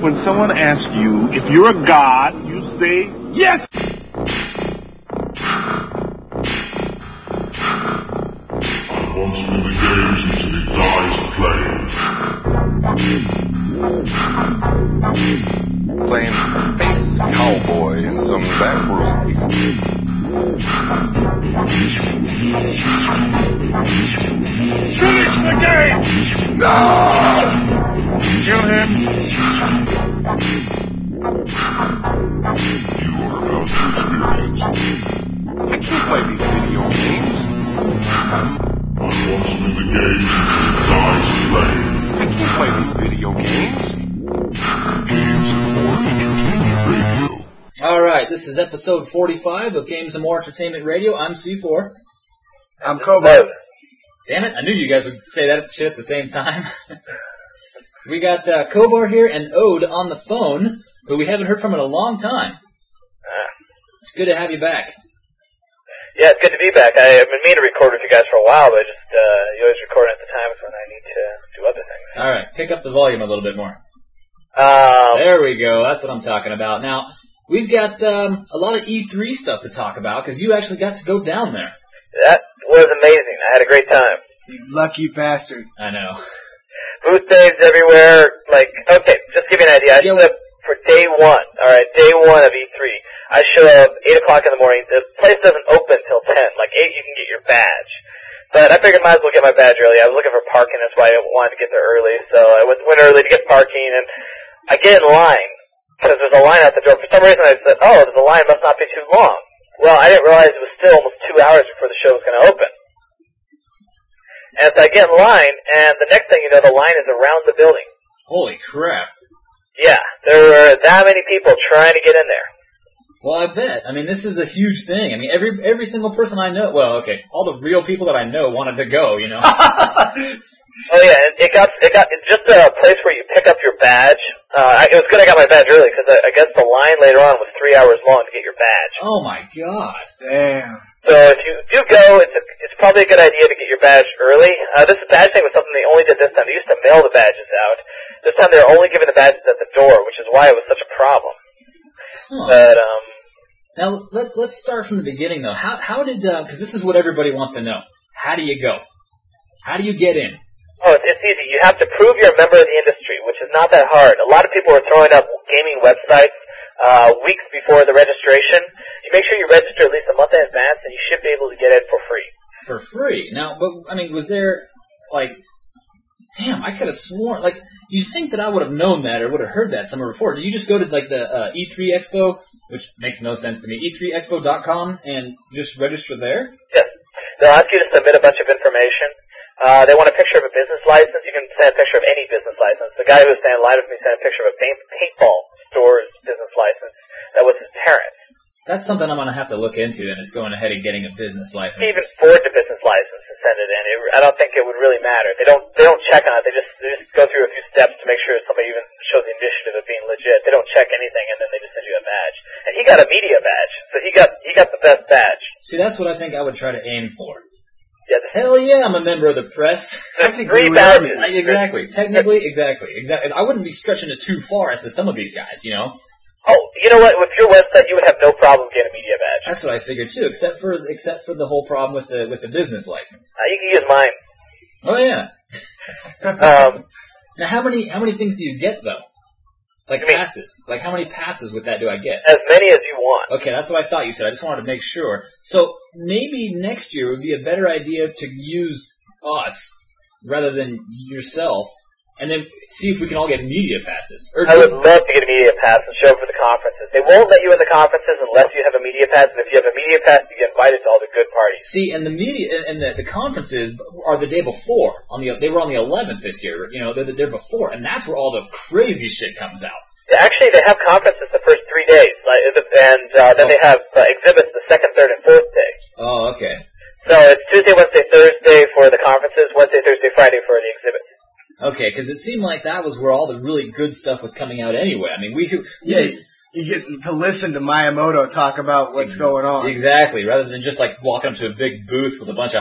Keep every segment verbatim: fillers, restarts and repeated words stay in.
When someone asks you if you're a god, you say yes! I want him in the games until he dies playing. Playing space cowboy in some back room. Finish the game! No! Kill him. You are about to experience. I can't play these video games. I want him in the games until he dies playing. I can't play these video games. Games and More Entertainment Radio. Alright, this is episode forty-five of Games and More Entertainment Radio. I'm C four. I'm Kobo. Damn it, I knew you guys would say that shit at the same time. We got uh, Kobar here and Ode on the phone, who we haven't heard from in a long time. Uh, it's good to have you back. Yeah, it's good to be back. I, I've been meaning to record with you guys for a while, but just uh, you always record at the times when I need to do other things. All right, pick up the volume a little bit more. Um, there we go. That's what I'm talking about. Now, we've got um, a lot of E three stuff to talk about, because you actually got to go down there. That was amazing. I had a great time. You lucky bastard. I know. Booth saves everywhere. Like, okay, just to give you an idea. I Yeah, showed up for day one. All right, day one of E three. I show up eight o'clock in the morning. The place doesn't open till ten. Like eight, you can get your badge. But I figured I might as well get my badge early. I was looking for parking. That's why I wanted to get there early. So I went, went early to get parking, and I get in line because there's a line at the door. For some reason, I said, "Oh, the line must not be too long." Well, I didn't realize it was still almost two hours before the show was going to open. And so I get in line, and the next thing you know, the line is around the building. Holy crap. Yeah, there were that many people trying to get in there. Well, I bet. I mean, this is a huge thing. I mean, every every single person I know, well, okay, all the real people that I know wanted to go, you know. Oh yeah, it, it got it got it's just a place where you pick up your badge. Uh, I, it was good I got my badge early because I, I guess the line later on was three hours long to get your badge. Oh my god. Damn. So if you do go, it's a, it's probably a good idea to get your badge early. Uh, this badge thing was something they only did this time. They used to mail the badges out. This time they're only giving the badges at the door, which is why it was such a problem. Huh. But um. Now let's let's start from the beginning though. How how did because uh, this is what everybody wants to know. How do you go? How do you get in? Oh, it's, it's easy. You have to prove you're a member of the industry, which is not that hard. A lot of people are throwing up gaming websites uh, weeks before the registration. You make sure you register at least a month in advance, and you should be able to get it for free. For free? Now, but I mean, was there like? Damn, I could have sworn like you'd think that I would have known that or would have heard that somewhere before. Did you just go to like the uh, E three Expo, which makes no sense to me, e three expo dot com, and just register there? Yes. They'll ask you to submit a bunch of information. Uh, they want a picture of a business license. You can send a picture of any business license. The guy who was standing in line with me sent a picture of a paint, paintball store's business license. That was his parents. That's something I'm going to have to look into, and is going ahead and getting a business license. You can even forge a business license and send it in. It, I don't think it would really matter. They don't they don't check on it. They just, they just go through a few steps to make sure somebody even shows the initiative of being legit. They don't check anything, and then they just send you a badge. And he got a media badge, so he got he got the best badge. See, that's what I think I would try to aim for. Yeah, hell yeah, I'm a member of the press. Technically, three badges. Exactly. Technically, exactly. Exactly. I wouldn't be stretching it too far as to some of these guys, you know. Oh, you know what? With your website, you would have no problem getting a media badge. That's what I figured too, except for except for the whole problem with the with the business license. Uh, you can use mine. Oh yeah. um, now, how many how many things do you get though? Like I mean, passes. Like how many passes with that do I get? As many as you want. Okay, that's what I thought you said. I just wanted to make sure. So maybe next year would be a better idea to use us rather than yourself, and then see if we can all get media passes. Or I would love to get a media pass and show up for the conferences. They won't let you in the conferences unless you have a media pass, and if you have a media pass, you get invited to all the good parties. See, and the media and the, the conferences are the day before. On the they were on the eleventh this year. You know, they're the day before, and that's where all the crazy shit comes out. Actually, they have conferences the first three days, like, and uh, then oh. they have uh, exhibits the second, third, and fourth day. Oh, okay. So it's Tuesday, Wednesday, Thursday for the conferences, Wednesday, Thursday, Friday for the exhibits. Okay, because it seemed like that was where all the really good stuff was coming out anyway. I mean, we, we yeah, you get to listen to Miyamoto talk about what's going on. Exactly, rather than just like walking up to a big booth with a bunch of hot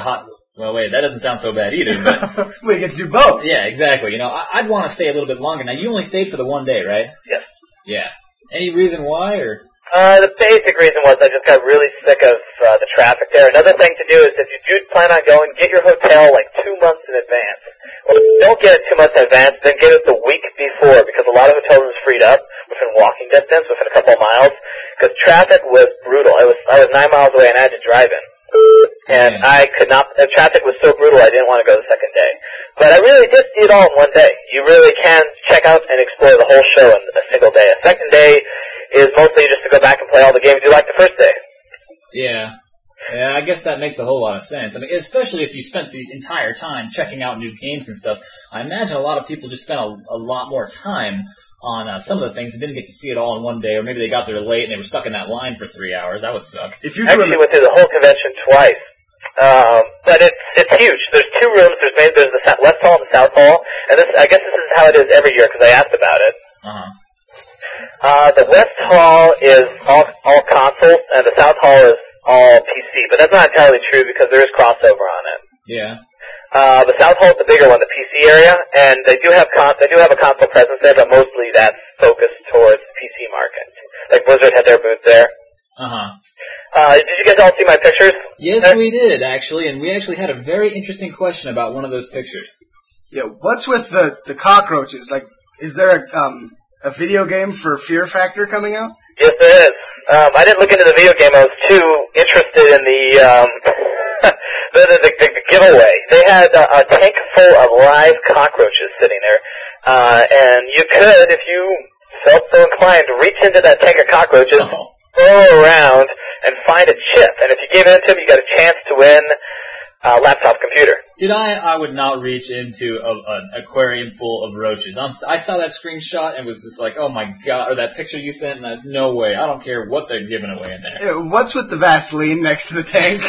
Well, wait, that doesn't sound so bad either. But we get to do both. yeah, exactly. You know, I, I'd want to stay a little bit longer. Now, you only stayed for the one day, right? Yes. Yeah. Any reason why, or? Uh, the basic reason was I just got really sick of uh, the traffic there. Another thing to do is if you do plan on going, get your hotel like two months in advance. Well, if you don't get it two months in advance, then get it the week before because a lot of hotels is freed up within walking distance, within a couple of miles. Because traffic was brutal. I was I was nine miles away and I had to drive in, and I could not. The traffic was so brutal I didn't want to go the second day. But I really did see it all in one day. You really can check out and explore the whole show in a single day. A second day is mostly just to go back and play all the games you liked the first day. Yeah. Yeah, I guess that makes a whole lot of sense. I mean, especially if you spent the entire time checking out new games and stuff. I imagine a lot of people just spent a, a lot more time on uh, some of the things and didn't get to see it all in one day, or maybe they got there late and they were stuck in that line for three hours. That would suck. If you I actually went through the whole convention twice. Um, but it's it's huge. There's two rooms. There's maybe there's the West Hall and the South Hall, and this I guess this is how it is every year because I asked about it. Uh-huh. Uh, the West Hall is all, all consoles, and the South Hall is all P C. But that's not entirely true because there is crossover on it. Yeah. Uh, the South Hall is the bigger one, the P C area, and they do have con- they do have a console presence there, but mostly that's focused towards the P C market. Like Blizzard had their booth there. Uh-huh. Uh, did you guys all see my pictures? Yes, Uh, we did, actually, and we actually had a very interesting question about one of those pictures. Yeah, what's with the, the cockroaches? Like, is there a um a video game for Fear Factor coming out? Yes, there is. Um, I didn't look into the video game. I was too interested in the um, the, the, the, the giveaway. They had a, a tank full of live cockroaches sitting there, uh, and you could, if you felt so inclined, reach into that tank of cockroaches, Oh. throw around, and find a chip. And if you gave it to them, you got a chance to win a laptop computer. Did I? I would not reach into a, an aquarium full of roaches. I'm, I saw that screenshot and was just like, oh my god, or that picture you sent, and I, no way. I don't care what they're giving away in there. Yeah, what's with the Vaseline next to the tank?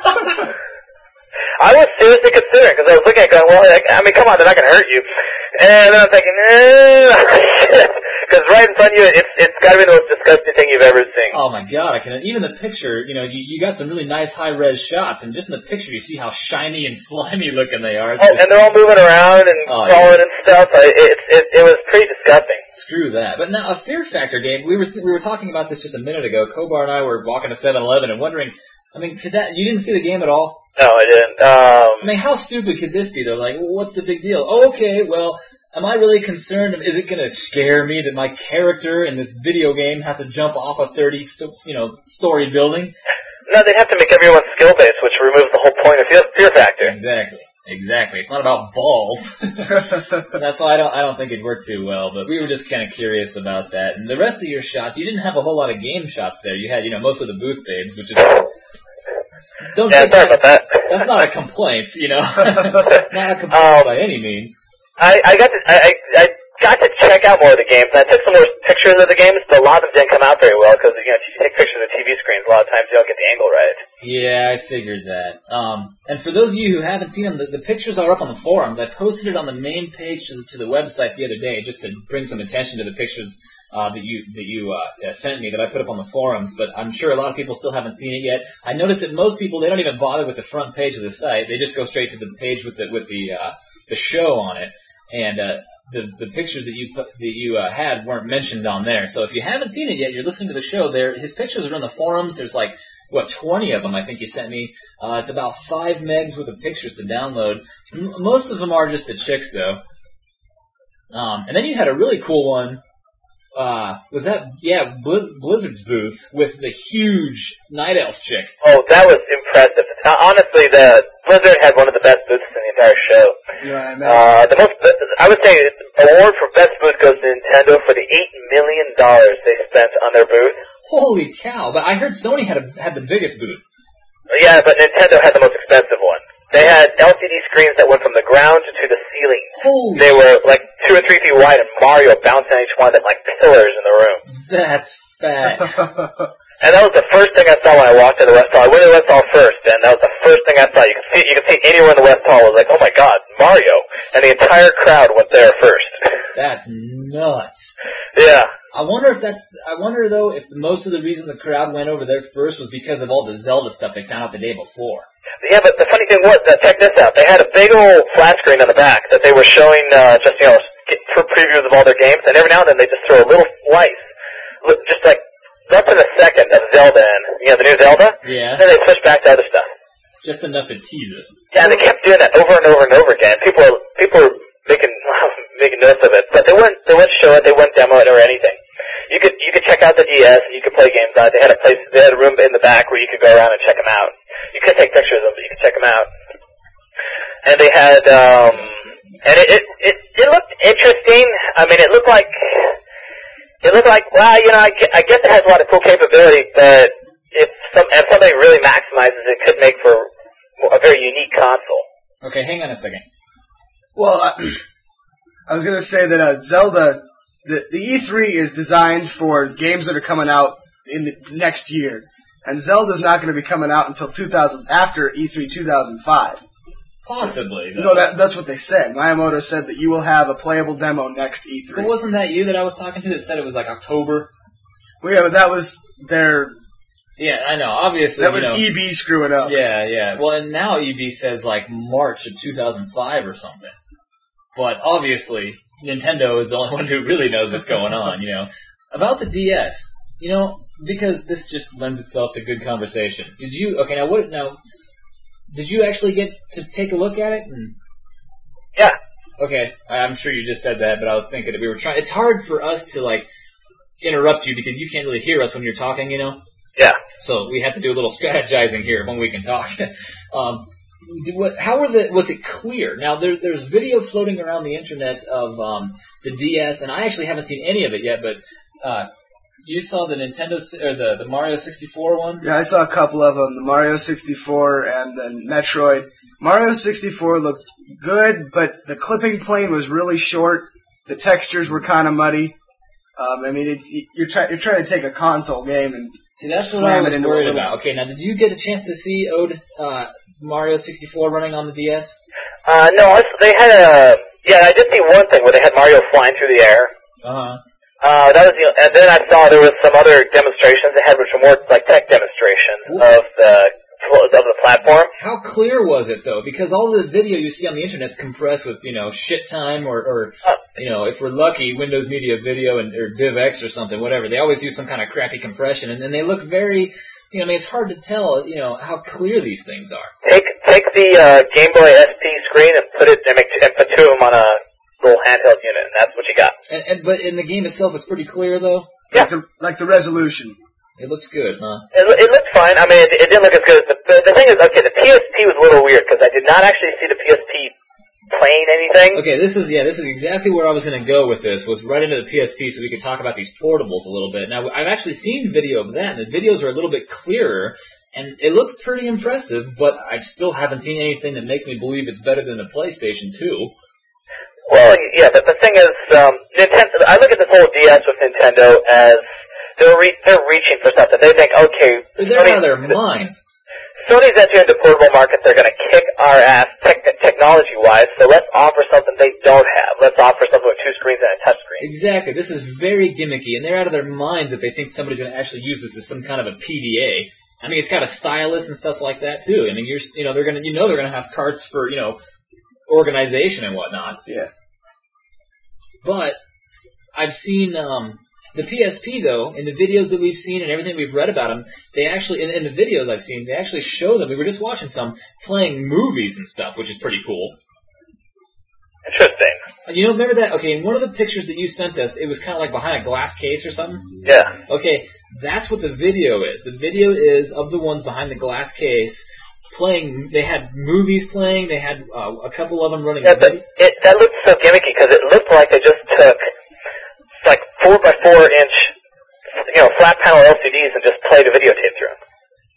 I was seriously considering, because I was looking at it going, well, like, I mean, come on, they're not going to hurt you. And then I'm thinking, eh, because right in front of you, it's it's got to be the most disgusting thing you've ever seen. Oh my god, I can even the picture, you know, you, you got some really nice high-res shots, and just in the picture you see how shiny and slimy looking they are. It's Oh, just, and they're all moving around and Oh, crawling yeah. and stuff. I, it, it it was pretty disgusting. Screw that. But now, a Fear Factor game, we were th- we were talking about this just a minute ago. Kobar and I were walking to seven eleven and wondering, I mean, could that, you didn't see the game at all? No, I didn't. Um, I mean, how stupid could this be, though? Like, what's the big deal? Oh, okay, well, am I really concerned? Is it going to scare me that my character in this video game has to jump off a thirty, you know, story building? no, they'd have to make everyone skill-based, which removes the whole point of Fear, fear Factor. Exactly. Exactly. It's not about balls. That's why I don't I don't think it worked too well, but we were just kind of curious about that. And the rest of your shots, you didn't have a whole lot of game shots there. You had, you know, most of the booth babes, which is don't Yeah, take sorry that, about that. that's not a complaint, you know. Not a complaint Um, by any means. I, I got to I, I I got to check out more of the games. And I took some more pictures of the games, but a lot of them didn't come out very well because you know if you take pictures of T V screens, a lot of times you don't get the angle right. Yeah, I figured that. Um, and for those of you who haven't seen them, the, the pictures are up on the forums. I posted it on the main page to the, to the website the other day just to bring some attention to the pictures uh, that you that you uh, sent me that I put up on the forums. But I'm sure a lot of people still haven't seen it yet. I noticed that most people, they don't even bother with the front page of the site. They just go straight to the page with the with the uh, the show on it. And uh, the the pictures that you put, that you uh, had weren't mentioned on there. So if you haven't seen it yet, you're listening to the show. There, his pictures are on the forums. There's like what twenty of them I think you sent me. Uh, it's about five megs worth of pictures to download. M- most of them are just the chicks though. Um, and then you had a really cool one. Uh, was that yeah Blizz, Blizzard's booth with the huge Night Elf chick? Oh, that was impressive. Uh, honestly, the Blizzard had one of the best booths in the entire show. Yeah, I know. Uh, the most, I would say, the award for best booth goes to Nintendo for the eight million dollars they spent on their booth. Holy cow! But I heard Sony had a, had the biggest booth. Yeah, but Nintendo had the most expensive one. They had L C D screens that went from the ground to the ceiling. Holy They were like two or three feet wide, and Mario bounced on each one of them like pillars in the room. That's fat. And that was the first thing I saw when I walked to the West Hall. I went to the West Hall first, and that was the first thing I saw. You could see, you could see anywhere in the West Hall. I was like, oh my god, Mario! And the entire crowd went there first. That's nuts. Yeah. I wonder if that's. I wonder though if most of the reason the crowd went over there first was because of all the Zelda stuff they found out the day before. Yeah, but the funny thing was, uh, check this out. They had a big old flat screen on the back that they were showing uh, just, you know, for previews of all their games, and every now and then they just throw a little slice, just like less than a second of Zelda in, you know, the new Zelda. Yeah. Then they switch back to other stuff. Just enough to tease us. Yeah, they kept doing that over and over and over again. People are people are making making notes of it, but they wouldn't they wouldn't show it, they wouldn't demo it or anything. You could you could check out the D S and you could play games on it. They had a place, they had a room in the back where you could go around and check them out. You could take pictures of them, but you could check them out. And they had, um, and it, it it it looked interesting. I mean, it looked like it looked like well, you know, I, I guess it has a lot of cool capability, but if some if somebody really maximizes it, it could make for a very unique console. Okay, hang on a second. Well, I, I was going to say that uh, Zelda, the, the E three is designed for games that are coming out in the next year, and Zelda's not going to be coming out until two thousand after E three two thousand five. Possibly, though. No, that, that's what they said. Miyamoto said that you will have a playable demo next E three. But wasn't that you that I was talking to that said it was like October? Well, yeah, but that was their... Yeah, I know. Obviously, That was you know, E B screwing up. Yeah, yeah. Well, and now E B says like March of two thousand five or something. But obviously, Nintendo is the only one who really knows what's going on, you know. About the D S, you know, because this just lends itself to good conversation. Did you, okay, now what, now, did you actually get to take a look at it? And, Yeah. okay, I'm sure you just said that, but I was thinking that we were trying, it's hard for us to like interrupt you because you can't really hear us when you're talking, you know. Yeah. So we have to do a little strategizing here when we can talk. um, do what, how were the? Was it clear? Now there, there's video floating around the internet of um, the D S, and I actually haven't seen any of it yet. But uh, you saw the Nintendo or the the Mario sixty-four one? Yeah, I saw a couple of them, the Mario sixty-four and then Metroid. Mario sixty-four looked good, but the clipping plane was really short. The textures were kind of muddy. Um, I mean, it's, you're, try, you're trying to take a console game and see, that's what slam I was it into worried a little... about. Okay, now did you get a chance to see Ode, uh, Mario sixty-four running on the D S? Uh, no, they had a, yeah, I did see one thing where they had Mario flying through the air. Uh-huh. Uh, that was the, and then I saw there was some other demonstrations they had which were more like tech demonstrations What? of the, of the platform. How clear was it, though? Because all the video you see on the internet's compressed with, you know, shit time or, or you know, if we're lucky, Windows Media Video and or DivX or something, whatever. They always use some kind of crappy compression, and then they look very, you know, I mean, it's hard to tell, you know, how clear these things are. Take take the uh, Game Boy S P screen and put it and, make, and put two of them on a little handheld unit, and that's what you got. And, and but in the game itself, it's pretty clear, though. Yeah. Like the, like the resolution. It looks good, huh? It, it looked fine. I mean, it, it didn't look as good. As the, the, the thing is, okay, the P S P was a little weird because I did not actually see the P S P playing anything. Okay, this is yeah, this is exactly where I was going to go with this. Was right into the P S P, so we could talk about these portables a little bit. Now, I've actually seen video of that, and the videos are a little bit clearer, and it looks pretty impressive. But I still haven't seen anything that makes me believe it's better than the PlayStation two. Well, yeah, but the thing is, um, Nintendo. I look at this whole D S with Nintendo as they're re- they're reaching for something. They think, okay, They're out of their minds. Sony's entering the portable market. They're going to kick our ass tech- technology-wise, so let's offer something they don't have. Let's offer something with two screens and a touch screen. Exactly. This is very gimmicky, and they're out of their minds if they think somebody's going to actually use this as some kind of a P D A. I mean, it's got a stylus and stuff like that too. I mean, you're you know they're going to you know they're going to have carts for you know organization and whatnot. Yeah. But I've seen um, the P S P though in the videos that we've seen and everything we've read about them. They actually in, in the videos I've seen they actually show them. We were just watching some playing movies and stuff, which is pretty cool. Interesting. You know, remember that? Okay, in one of the pictures that you sent us, it was kind of like behind a glass case or something. Yeah. Okay, that's what the video is. The video is of the ones behind the glass case playing. They had movies playing. They had uh, a couple of them running. Yeah, but it, that looked so gimmicky because it looked like they just took like four by four inch, you know, flat panel L C Ds and just played a videotape through them.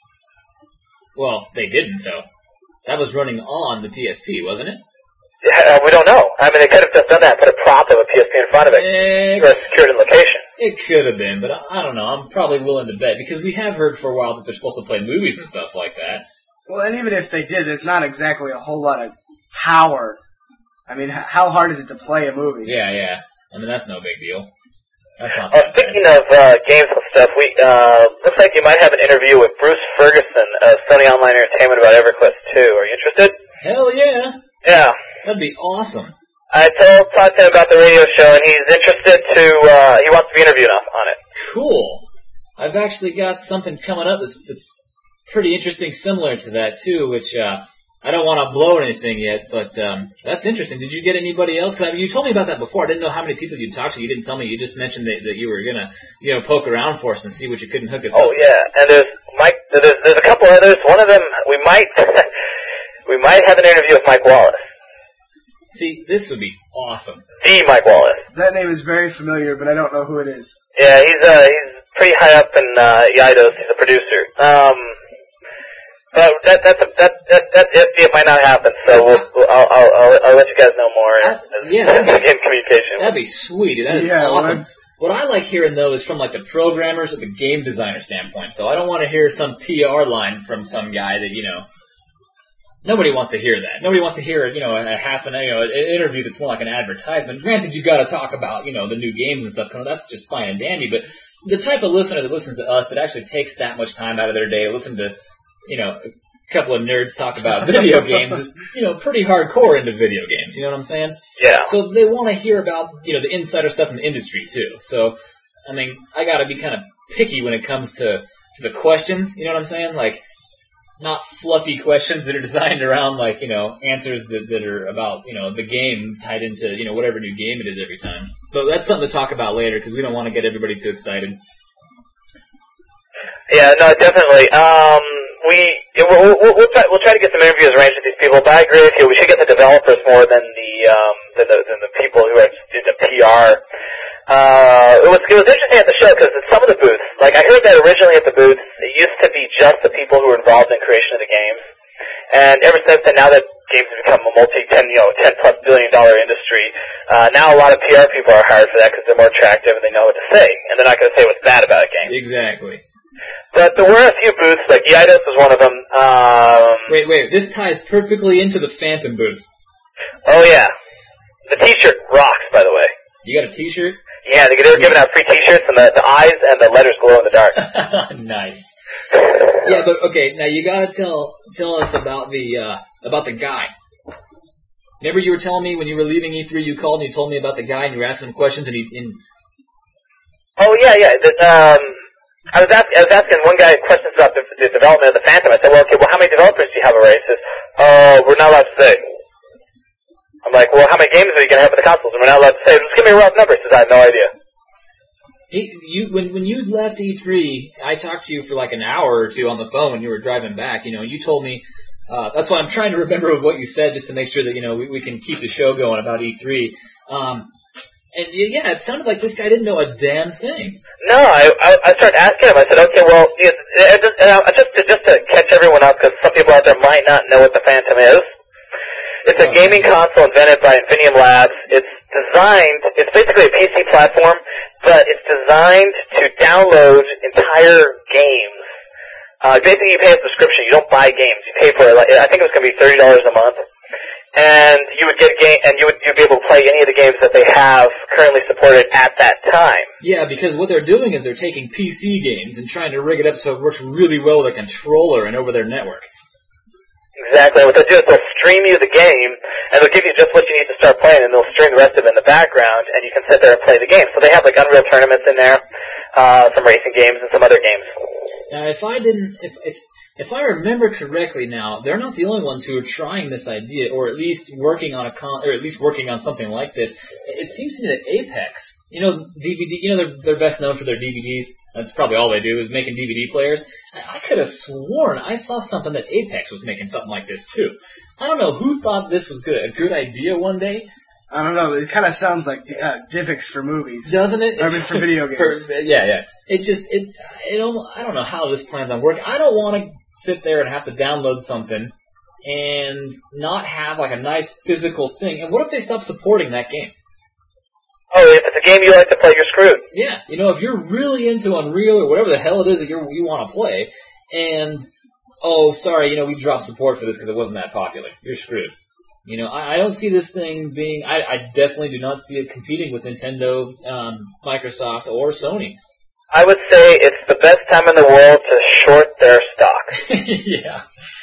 Well, they didn't though. That was running on the P S P, wasn't it? Uh, we don't know. I mean, they could have just done that and put a prop of a P S P in front of it It, for a secured in location. it could have been, but I, I don't know. I'm probably willing to bet because we have heard for a while that they're supposed to play movies and stuff like that. Well, and even if they did, it's not exactly a whole lot of power. I mean, h- how hard is it to play a movie? Yeah, yeah. I mean, that's no big deal. That's not Oh, that speaking bad. of uh, games and stuff, we uh, looks like you might have an interview with Bruce Ferguson of Sony Online Entertainment about EverQuest two. Are you interested? Hell yeah. Yeah. That'd be awesome. I told talked to him about the radio show, and he's interested to. Uh, he wants to be interviewed on, on it. Cool. I've actually got something coming up that's, that's pretty interesting, similar to that too. Which uh, I don't want to blow anything yet, but um, that's interesting. Did you get anybody else? Because I mean, you told me about that before. I didn't know how many people you talked to. You didn't tell me. You just mentioned that, that you were gonna, you know, poke around for us and see what you couldn't hook us Oh up. yeah, and there's Mike. There's, there's a couple others. One of them we might we might have an interview with Mike Wallace. See, this would be awesome. The Mike Wallace. That name is very familiar, but I don't know who it is. Yeah, he's uh he's pretty high up in uh, Eidos. He's a producer. Um, but that that's a, that that that it, it might not happen. So we'll, we'll I'll, I'll I'll I'll let you guys know more as, Uh, yeah, as that'd we be- get in communication. That'd be sweet. That is Yeah, awesome. well, What I like hearing, though, is from, like, the programmers or the game designer standpoint. So I don't want to hear some P R line from some guy that, you know, nobody wants to hear that. Nobody wants to hear, you know, a half an, you know, an interview that's more like an advertisement. Granted, you got to talk about, you know, the new games and stuff coming. That's just fine and dandy. But the type of listener that listens to us that actually takes that much time out of their day to listen to, you know, a couple of nerds talk about video games is, you know, pretty hardcore into video games. You know what I'm saying? Yeah. So they want to hear about, you know, the insider stuff in the industry too. So, I mean, I got to be kind of picky when it comes to, to the questions. You know what I'm saying? Like, not fluffy questions that are designed around, like, you know, answers that, that are about, you know, the game tied into, you know, whatever new game it is every time. But that's something to talk about later because we don't want to get everybody too excited. Yeah, no, definitely. Um, we we'll, we'll, we'll try we'll try to get some interviews arranged with these people. But I agree with you. We should get the developers more than the um than the, than the people who are do the P R. Uh, it was it was interesting at the show because some of the booths, like I heard that originally at the booths, it used to be just the people who were involved in creation of the games, and ever since then, now that games have become a multi ten you know ten plus billion dollar industry, uh, now a lot of P R people are hired for that because they're more attractive and they know what to say, and they're not going to say what's bad about a game. Exactly. But there were a few booths, like Eidos was one of them. Um, Wait, wait. This ties perfectly into the Phantom booth. oh yeah, the T-shirt rocks, by the way. You got a T-shirt? Yeah, they were giving out free T-shirts, and the, the eyes and the letters glow in the dark. Nice. Yeah, but okay. Now you gotta tell tell us about the uh, about the guy. Remember, you were telling me when you were leaving E three, you called and you told me about the guy, and you were asking him questions, and he. And Oh yeah, yeah. The, um, I was asking, I was asking one guy questions about the, the development of the Phantom. I said, well, okay, well, how many developers do you have already? He says, uh, we're not allowed to say. I'm like, well, how many games are you going to have for the consoles? And we're not allowed to say. Just give me a rough number. He says, I have no idea. he, you when when you left E three, I talked to you for like an hour or two on the phone when you were driving back. You know, you told me. Uh, that's why I'm trying to remember what you said, just to make sure that you know we, we can keep the show going about E three. Um, and yeah, it sounded like this guy didn't know a damn thing. No, I, I, I started asking him. I said, okay, well, it, it, it, uh, just to just to catch everyone up, because some people out there might not know what the Phantom is. It's a Oh. gaming console invented by Infinium Labs. It's designed. It's basically a P C platform, but it's designed to download entire games. Uh, basically, you pay a subscription. You don't buy games. You pay for, like, I think it was going to be thirty dollars a month. And you would get a game, and you would you'd be able to play any of the games that they have currently supported at that time. Yeah, because what they're doing is they're taking P C games and trying to rig it up so it works really well with a controller and over their network. Exactly. What they'll do is they'll stream you the game, and they'll give you just what you need to start playing, and they'll stream the rest of it in the background, and you can sit there and play the game. So they have like Unreal tournaments in there, uh, some racing games, and some other games. Now, if I didn't, if if if I remember correctly, now they're not the only ones who are trying this idea, or at least working on a con, or at least working on something like this. It seems to me that Apex, you know, D V D, you know, they're they're best known for their D V Ds. That's probably all they do is making D V D players. I, I could have sworn I saw something that Apex was making something like this too. I don't know who thought this was good, a good idea one day. I don't know. It kind of sounds like uh, DivX for movies. Doesn't it? I mean, for video games. For, yeah, yeah. It just, it, it, almost, I don't know how this plans on working. I don't want to sit there and have to download something and not have like a nice physical thing. And what if they stop supporting that game? Oh, if it's a game you like to play, you're screwed. Yeah, you know, if you're really into Unreal or whatever the hell it is that you're, you want to play, and, oh, sorry, you know, we dropped support for this because it wasn't that popular. You're screwed. You know, I, I don't see this thing being. I, I definitely do not see it competing with Nintendo, um, Microsoft, or Sony. I would say it's the best time in the world to short their stock. yeah.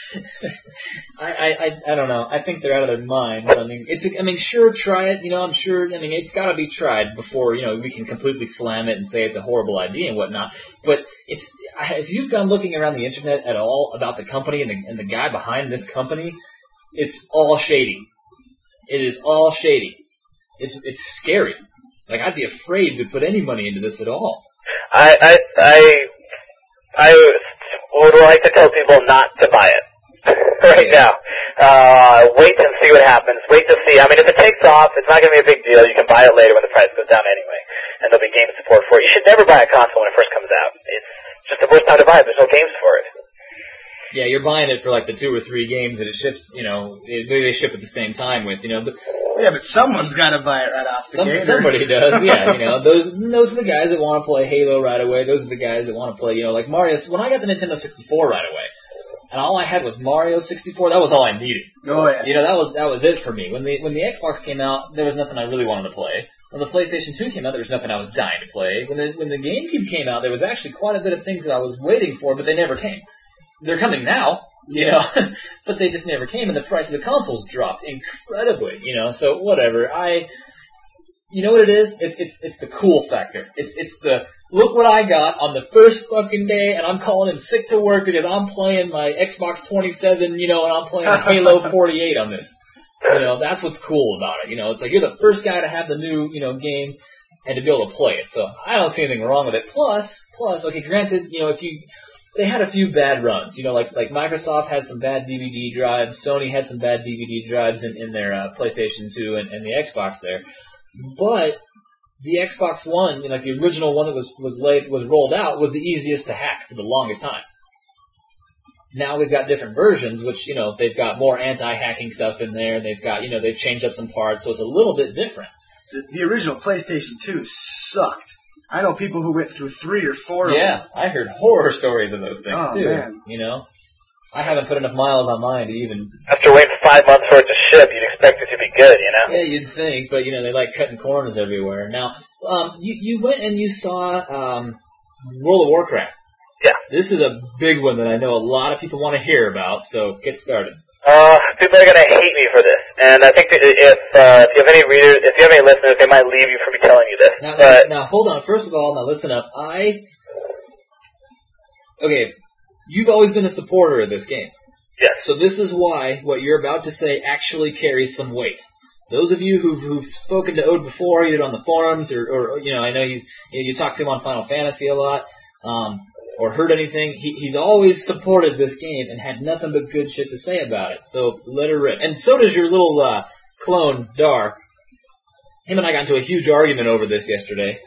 I, I, I, I don't know. I think they're out of their minds. I mean, it's. I mean, sure, try it. You know, I'm sure. I mean, it's got to be tried before you know we can completely slam it and say it's a horrible idea and whatnot. But it's if you've gone looking around the internet at all about the company and the and the guy behind this company, it's all shady. It is all shady. It's it's scary. Like I'd be afraid to put any money into this at all. I I I I would like to tell people not to buy it. right yeah. now. Uh, wait and see what happens. Wait to see. I mean, if it takes off, it's not going to be a big deal. You can buy it later when the price goes down anyway, and there'll be game support for it. You should never buy a console when it first comes out. It's just the worst time to buy it. There's no games for it. Yeah, you're buying it for like the two or three games that it ships, you know, they, they ship at the same time with, you know. But yeah, but someone's got to buy it right off the some, gate. Somebody does, yeah, you know. Those those are the guys that want to play Halo right away. Those are the guys that want to play, you know, like Mario. When I got the Nintendo sixty-four right away, and all I had was Mario sixty-four, that was all I needed. Oh yeah. You know, that was that was it for me. When the when the Xbox came out, there was nothing I really wanted to play. When the PlayStation two came out, there was nothing I was dying to play. When the when the GameCube came out, there was actually quite a bit of things that I was waiting for, but they never came. They're coming now, you know, but they just never came, and the price of the consoles dropped incredibly, you know. So whatever. I, you know what it is? It's it's it's the cool factor. It's it's the look what I got on the first fucking day, and I'm calling in sick to work because I'm playing my Xbox twenty-seven, you know, and I'm playing Halo forty-eight on this. You know, that's what's cool about it. You know, it's like you're the first guy to have the new, you know, game and to be able to play it. So I don't see anything wrong with it. Plus, plus, okay, granted, you know, if you they had a few bad runs. You know, like like Microsoft had some bad D V D drives. Sony had some bad D V D drives in, in their uh, PlayStation two and, and the Xbox there. But the Xbox One, you know, like the original one that was was laid was rolled out, was the easiest to hack for the longest time. Now we've got different versions, which, you know, they've got more anti-hacking stuff in there. They've got, you know, they've changed up some parts, so it's a little bit different. The, the original PlayStation two sucked. I know people who went through three or four Yeah, of them. I heard horror stories of those things, oh, too. Man. You know? I haven't put enough miles on mine to even... After waiting five months for it to ship, you'd expect it to be good, you know? Yeah, you'd think, but, you know, they like cutting corners everywhere. Now, um, you, you went and you saw um, World of Warcraft. Yeah. This is a big one that I know a lot of people want to hear about, so get started. Uh, people are gonna hate me for this, and I think that if, uh, if you have any readers, if you have any listeners, they might leave you for me telling you this. Now, but now, hold on. First of all, now listen up. I... Okay, you've always been a supporter of this game. Yes. So this is why what you're about to say actually carries some weight. Those of you who've, who've spoken to Ode before, either on the forums or, or you know, I know he's you, know, you talk to him on Final Fantasy a lot, um, or heard anything. He, he's always supported this game and had nothing but good shit to say about it. So let her rip. And so does your little uh, clone Dar. Him and I got into a huge argument over this yesterday.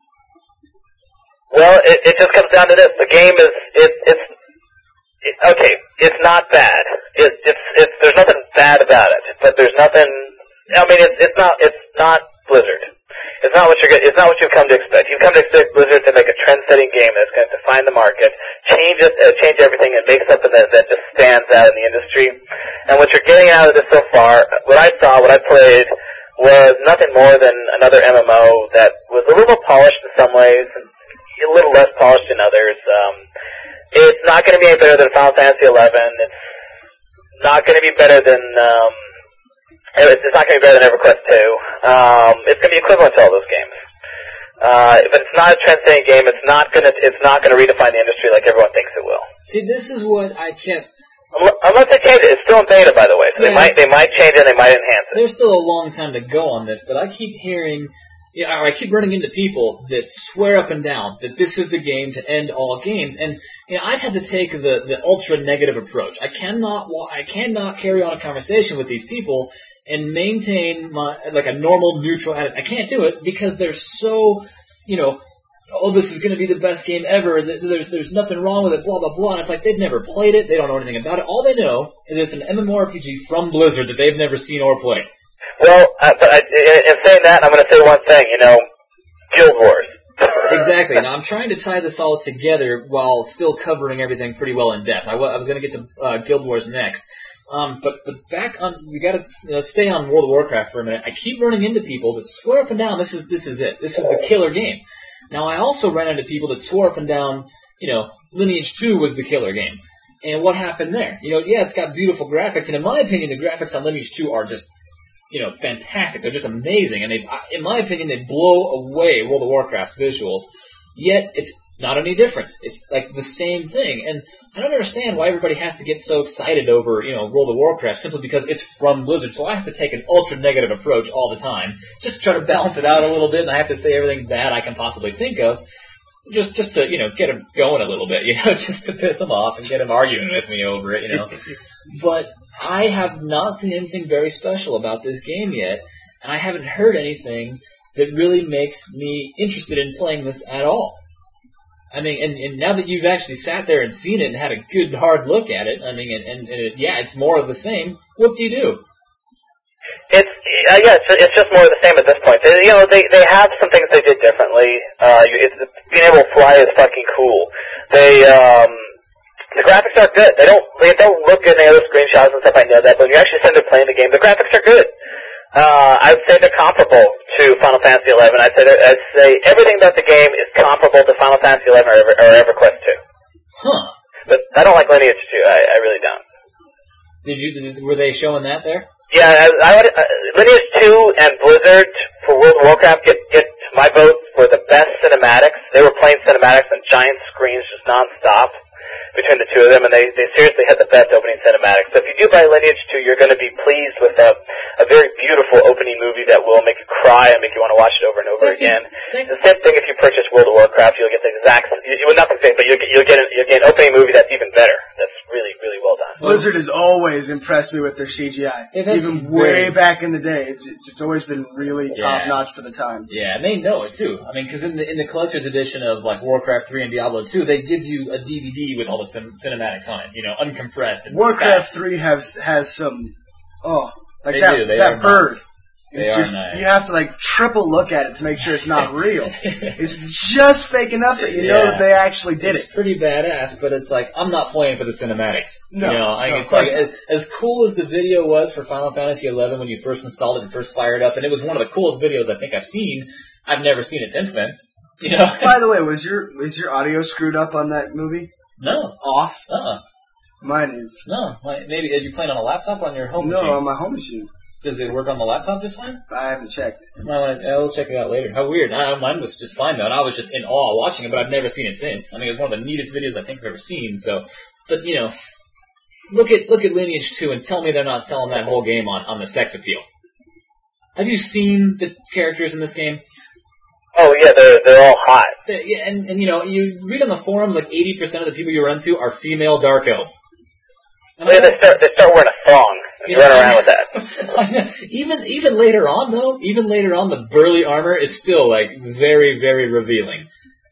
Well, it, it just comes down to this: the game is it, it's it, okay. It's not bad. It, it's it's there's nothing bad about it, but there's nothing. I mean, it's it's not it's not Blizzard. It's not what you're it's not what you've come to expect. You've come to expect Blizzard to make a trend-setting game that's going to define the market, change it, uh, change everything, and make something that that just stands out in the industry. And what you're getting out of this so far, what I saw, what I played, was nothing more than another M M O that was a little more polished in some ways, and a little less polished in others. Um, it's not going to be any better than Final Fantasy eleven. It's not going to be better than. Um, It's not going to be better than EverQuest two. Um, it's going to be equivalent to all those games. Uh, but it's not a trend-setting game. It's not going to. It's not going to redefine the industry like everyone thinks it will. See, this is what I kept. Unless they change it, it's still in beta, by the way. So Yeah. they might they might change it. and They might enhance it. There's still a long time to go on this, but I keep hearing, yeah, or I keep running into people that swear up and down that this is the game to end all games, and you know, I've had to take the the ultra negative approach. I cannot I cannot carry on a conversation with these people and maintain my like a normal neutral attitude. I can't do it because they're so, you know, oh, this is going to be the best game ever. There's there's nothing wrong with it. Blah blah blah. And it's like they've never played it. They don't know anything about it. All they know is it's an MMORPG from Blizzard that they've never seen or played. Well, uh, but I, in, in saying that, I'm going to say one thing. You know, Guild Wars. Exactly. Now I'm trying to tie this all together while still covering everything pretty well in depth. I, w- I was going to get to uh, Guild Wars next. Um, but but back on, we got to you know, stay on World of Warcraft for a minute. I keep running into people that swear up and down this is this is it. This is the killer game. Now I also ran into people that swore up and down, you know, Lineage two was the killer game. And what happened there? You know, yeah, it's got beautiful graphics, and in my opinion, the graphics on Lineage two are just, you know, fantastic. They're just amazing, and they, in my opinion, they blow away World of Warcraft's visuals. Yet it's not any different. It's like the same thing, and I don't understand why everybody has to get so excited over, you know, World of Warcraft simply because it's from Blizzard. So I have to take an ultra negative approach all the time, just to try to balance it out a little bit, and I have to say everything bad I can possibly think of. Just, just to, you know, get him going a little bit, you know, just to piss him off and get him arguing with me over it, you know. But I have not seen anything very special about this game yet, and I haven't heard anything that really makes me interested in playing this at all. I mean, and, and now that you've actually sat there and seen it and had a good hard look at it, I mean, and, and, and it, yeah, it's more of the same. What do you do? It's uh, yeah, it's, it's just more of the same at this point. They, you know, they they have some things they did differently. Uh, it's, being able to fly is fucking cool. They um, the graphics are good. They don't they don't look good in any other screenshots and stuff. I know that, but when you actually sit there playing the game, the graphics are good. Uh, I'd say they're comparable to Final Fantasy eleven. I'd say I'd say everything about the game is comparable to Final Fantasy eleven or, Ever, or EverQuest two. Huh? But I don't like Lineage two. I, I really don't. Did you? Did, were they showing that there? Yeah, I, I would, uh, Lineage two and Blizzard for World of Warcraft get, get my vote for the best cinematics. They were playing cinematics on giant screens just non-stop between the two of them, and they, they seriously had the best opening cinematics. So if you do buy Lineage two, you're going to be pleased with a, a very beautiful opening movie that will make you cry and make you want to watch it over and over Thank you. again. Thank The same thing if you purchase World of Warcraft, you'll get the exact, you, you, not the same, but you'll get, you'll get, an, you'll get an opening movie that's even better. That's really, really well done. Blizzard has always impressed me with their C G I. Yeah, that's Even very- way back in the day, it's it's, it's always been really Yeah. top notch for the time. Yeah, and they know it too. I mean, because in the in the collector's edition of like Warcraft three and Diablo two, they give you a D V D with all the cin- cinematics on it, you know, uncompressed. And Warcraft fast. three has has some oh like They that do. They that are bird. nice. It's They are just nice. you have to like triple look at it to make sure it's not real. It's just fake enough that you know Yeah. that they actually did It's it. pretty badass, but it's like I'm not playing for the cinematics. No, you know, I, no, it's of course like as, as cool as the video was for Final Fantasy eleven when you first installed it and first fired up, and it was one of the coolest videos I think I've seen. I've never seen it since then. You know. By the way, was your was your audio screwed up on that movie? no. Off? Uh-uh. Mine is. No. My, maybe are you playing on a laptop on your home No, machine? on my home machine. Does it work on the laptop just fine? I haven't checked. Well, I- I'll check it out later. How weird. Uh, mine was just fine, though, and I was just in awe watching it, but I've never seen it since. I mean, it was one of the neatest videos I think I've ever seen, so... But, you know, look at look at Lineage two and tell me they're not selling that whole game on, on the sex appeal. Have you seen the characters in this game? Oh yeah, they're, they're all hot. They- yeah, and, and, you know, you read on the forums, like eighty percent of the people you run to are female Dark Elves. And Oh, yeah, I- they start, they start wearing a thong and You run know, around with that. even even later on, though, even later on, the burly armor is still like very, very revealing.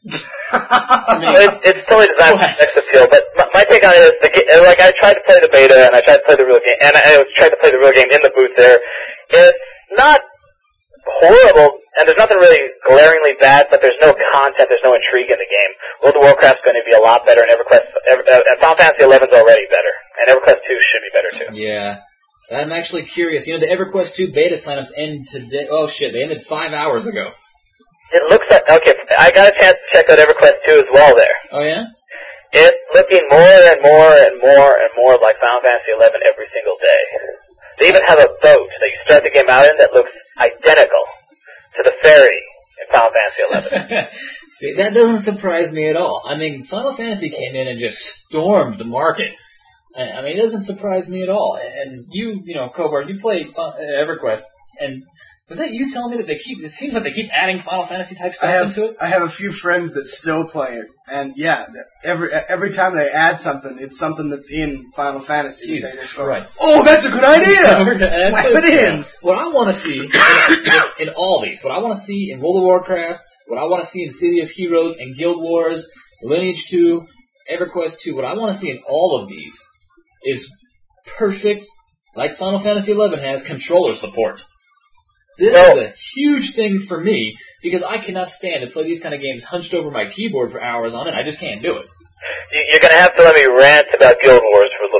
I mean, It, it's totally designed for What? sex appeal, but my, my take on it is, the, ga- like, I tried to play the beta, and I tried to play the real game, and I, I tried to play the real game in the booth there. It's not horrible, and there's nothing really glaringly bad, but there's no content, there's no intrigue in the game. World of Warcraft's going to be a lot better, and EverQuest, Ever, uh, and Final Fantasy eleven's already better, and EverQuest two should be better too. yeah, I'm actually curious. You know, the EverQuest two beta signups end today. Oh shit, they ended five hours ago. It looks like, okay, I got a chance to check out EverQuest two as well there. Oh yeah? It's looking more and more and more and more like Final Fantasy eleven every single day. They even have a boat that you start the game out in that looks identical to the ferry in Final Fantasy eleven. See, that doesn't surprise me at all. I mean, Final Fantasy came in and just stormed the market. I I mean, it doesn't surprise me at all. And you, you know, Kobar, you played Fi- uh, EverQuest, and was that you telling me that they keep? It seems like they keep adding Final Fantasy type I stuff have into it. I have a few friends that still play it, and yeah, every every time they add something, it's something that's in Final Fantasy. Jesus They just go, Christ. oh, that's a good idea. We're gonna add Slap this it in. now. What I want to see in, in all these, what I want to see in World of Warcraft, what I want to see in City of Heroes and Guild Wars, Lineage two, EverQuest two, what I want to see in all of these is perfect, like Final Fantasy eleven has, controller support. This No. is a huge thing for me because I cannot stand to play these kind of games hunched over my keyboard for hours on end. I just can't do it. You- You're going to have to let me rant about Guild Wars for a little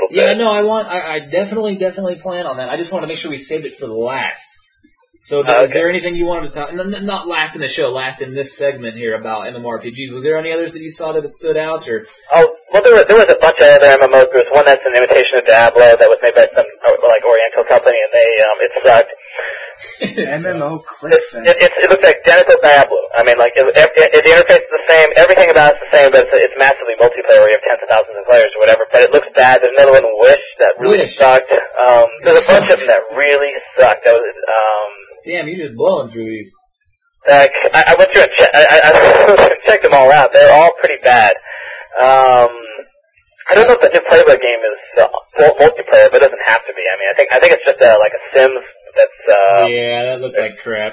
Yeah, bit. no, I want, I, I definitely, definitely plan on that. I just want to make sure we saved it for the last. So, th- Uh, is okay. there anything you wanted to talk? N- n- not last in the show, last in this segment here about MMORPGs. Was there any others that you saw that stood out, or? Oh, well, there was, there was a bunch of other M M Os. There was one that's an imitation of Diablo that was made by some uh, like Oriental company, and they um, it sucked. M M O It, ClickFence. it, it, it looks identical Diablo. I mean, like, it, it, it, the interface is the same, everything about it's the same, but it's, it's massively multiplayer where you have tens of thousands of players or whatever, but it looks bad. There's another one, Wish, that really Wish. sucked. Um, there's a bunch Sucked. of them that really sucked. That was, um, Damn, you're just blowing through these. like, I, I went through and che- I, I, I checked them all out. They're all pretty bad. Um, I don't know if the new Playboy game is uh, full multiplayer, but it doesn't have to be. I mean, I think I think it's just uh, like a Sims that's, uh, Yeah, that looked like crap.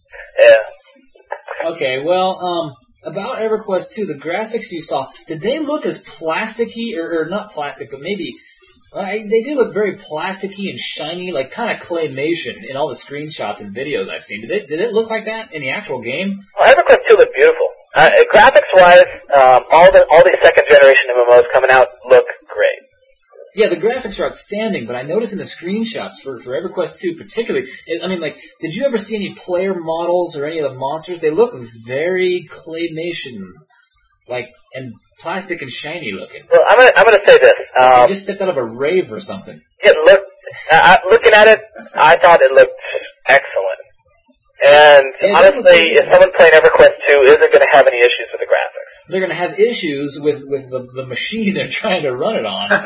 yeah. Okay, well, um, about EverQuest two, the graphics you saw, did they look as plasticky, or, or not plastic, but maybe, uh, they do look very plasticky and shiny, like kind of claymation in all the screenshots and videos I've seen. Did it, did it look like that in the actual game? Well, EverQuest two looked beautiful. Uh, graphics-wise, um, all the all these second-generation M M Os coming out look great. Yeah, the graphics are outstanding, but I noticed in the screenshots for, for EverQuest two particularly, it, I mean, like, did you ever see any player models or any of the monsters? They look very claymation, like, and plastic and shiny looking. Well, I'm gonna I'm gonna say this. Like Um, they just stepped out of a rave or something. it looked. Uh, looking at it, I thought it looked excellent. And Yeah, it does honestly, look pretty good. if someone playing EverQuest two isn't going to have any issues with the graphics, They're going to have issues with, with the, the machine they're trying to run it on.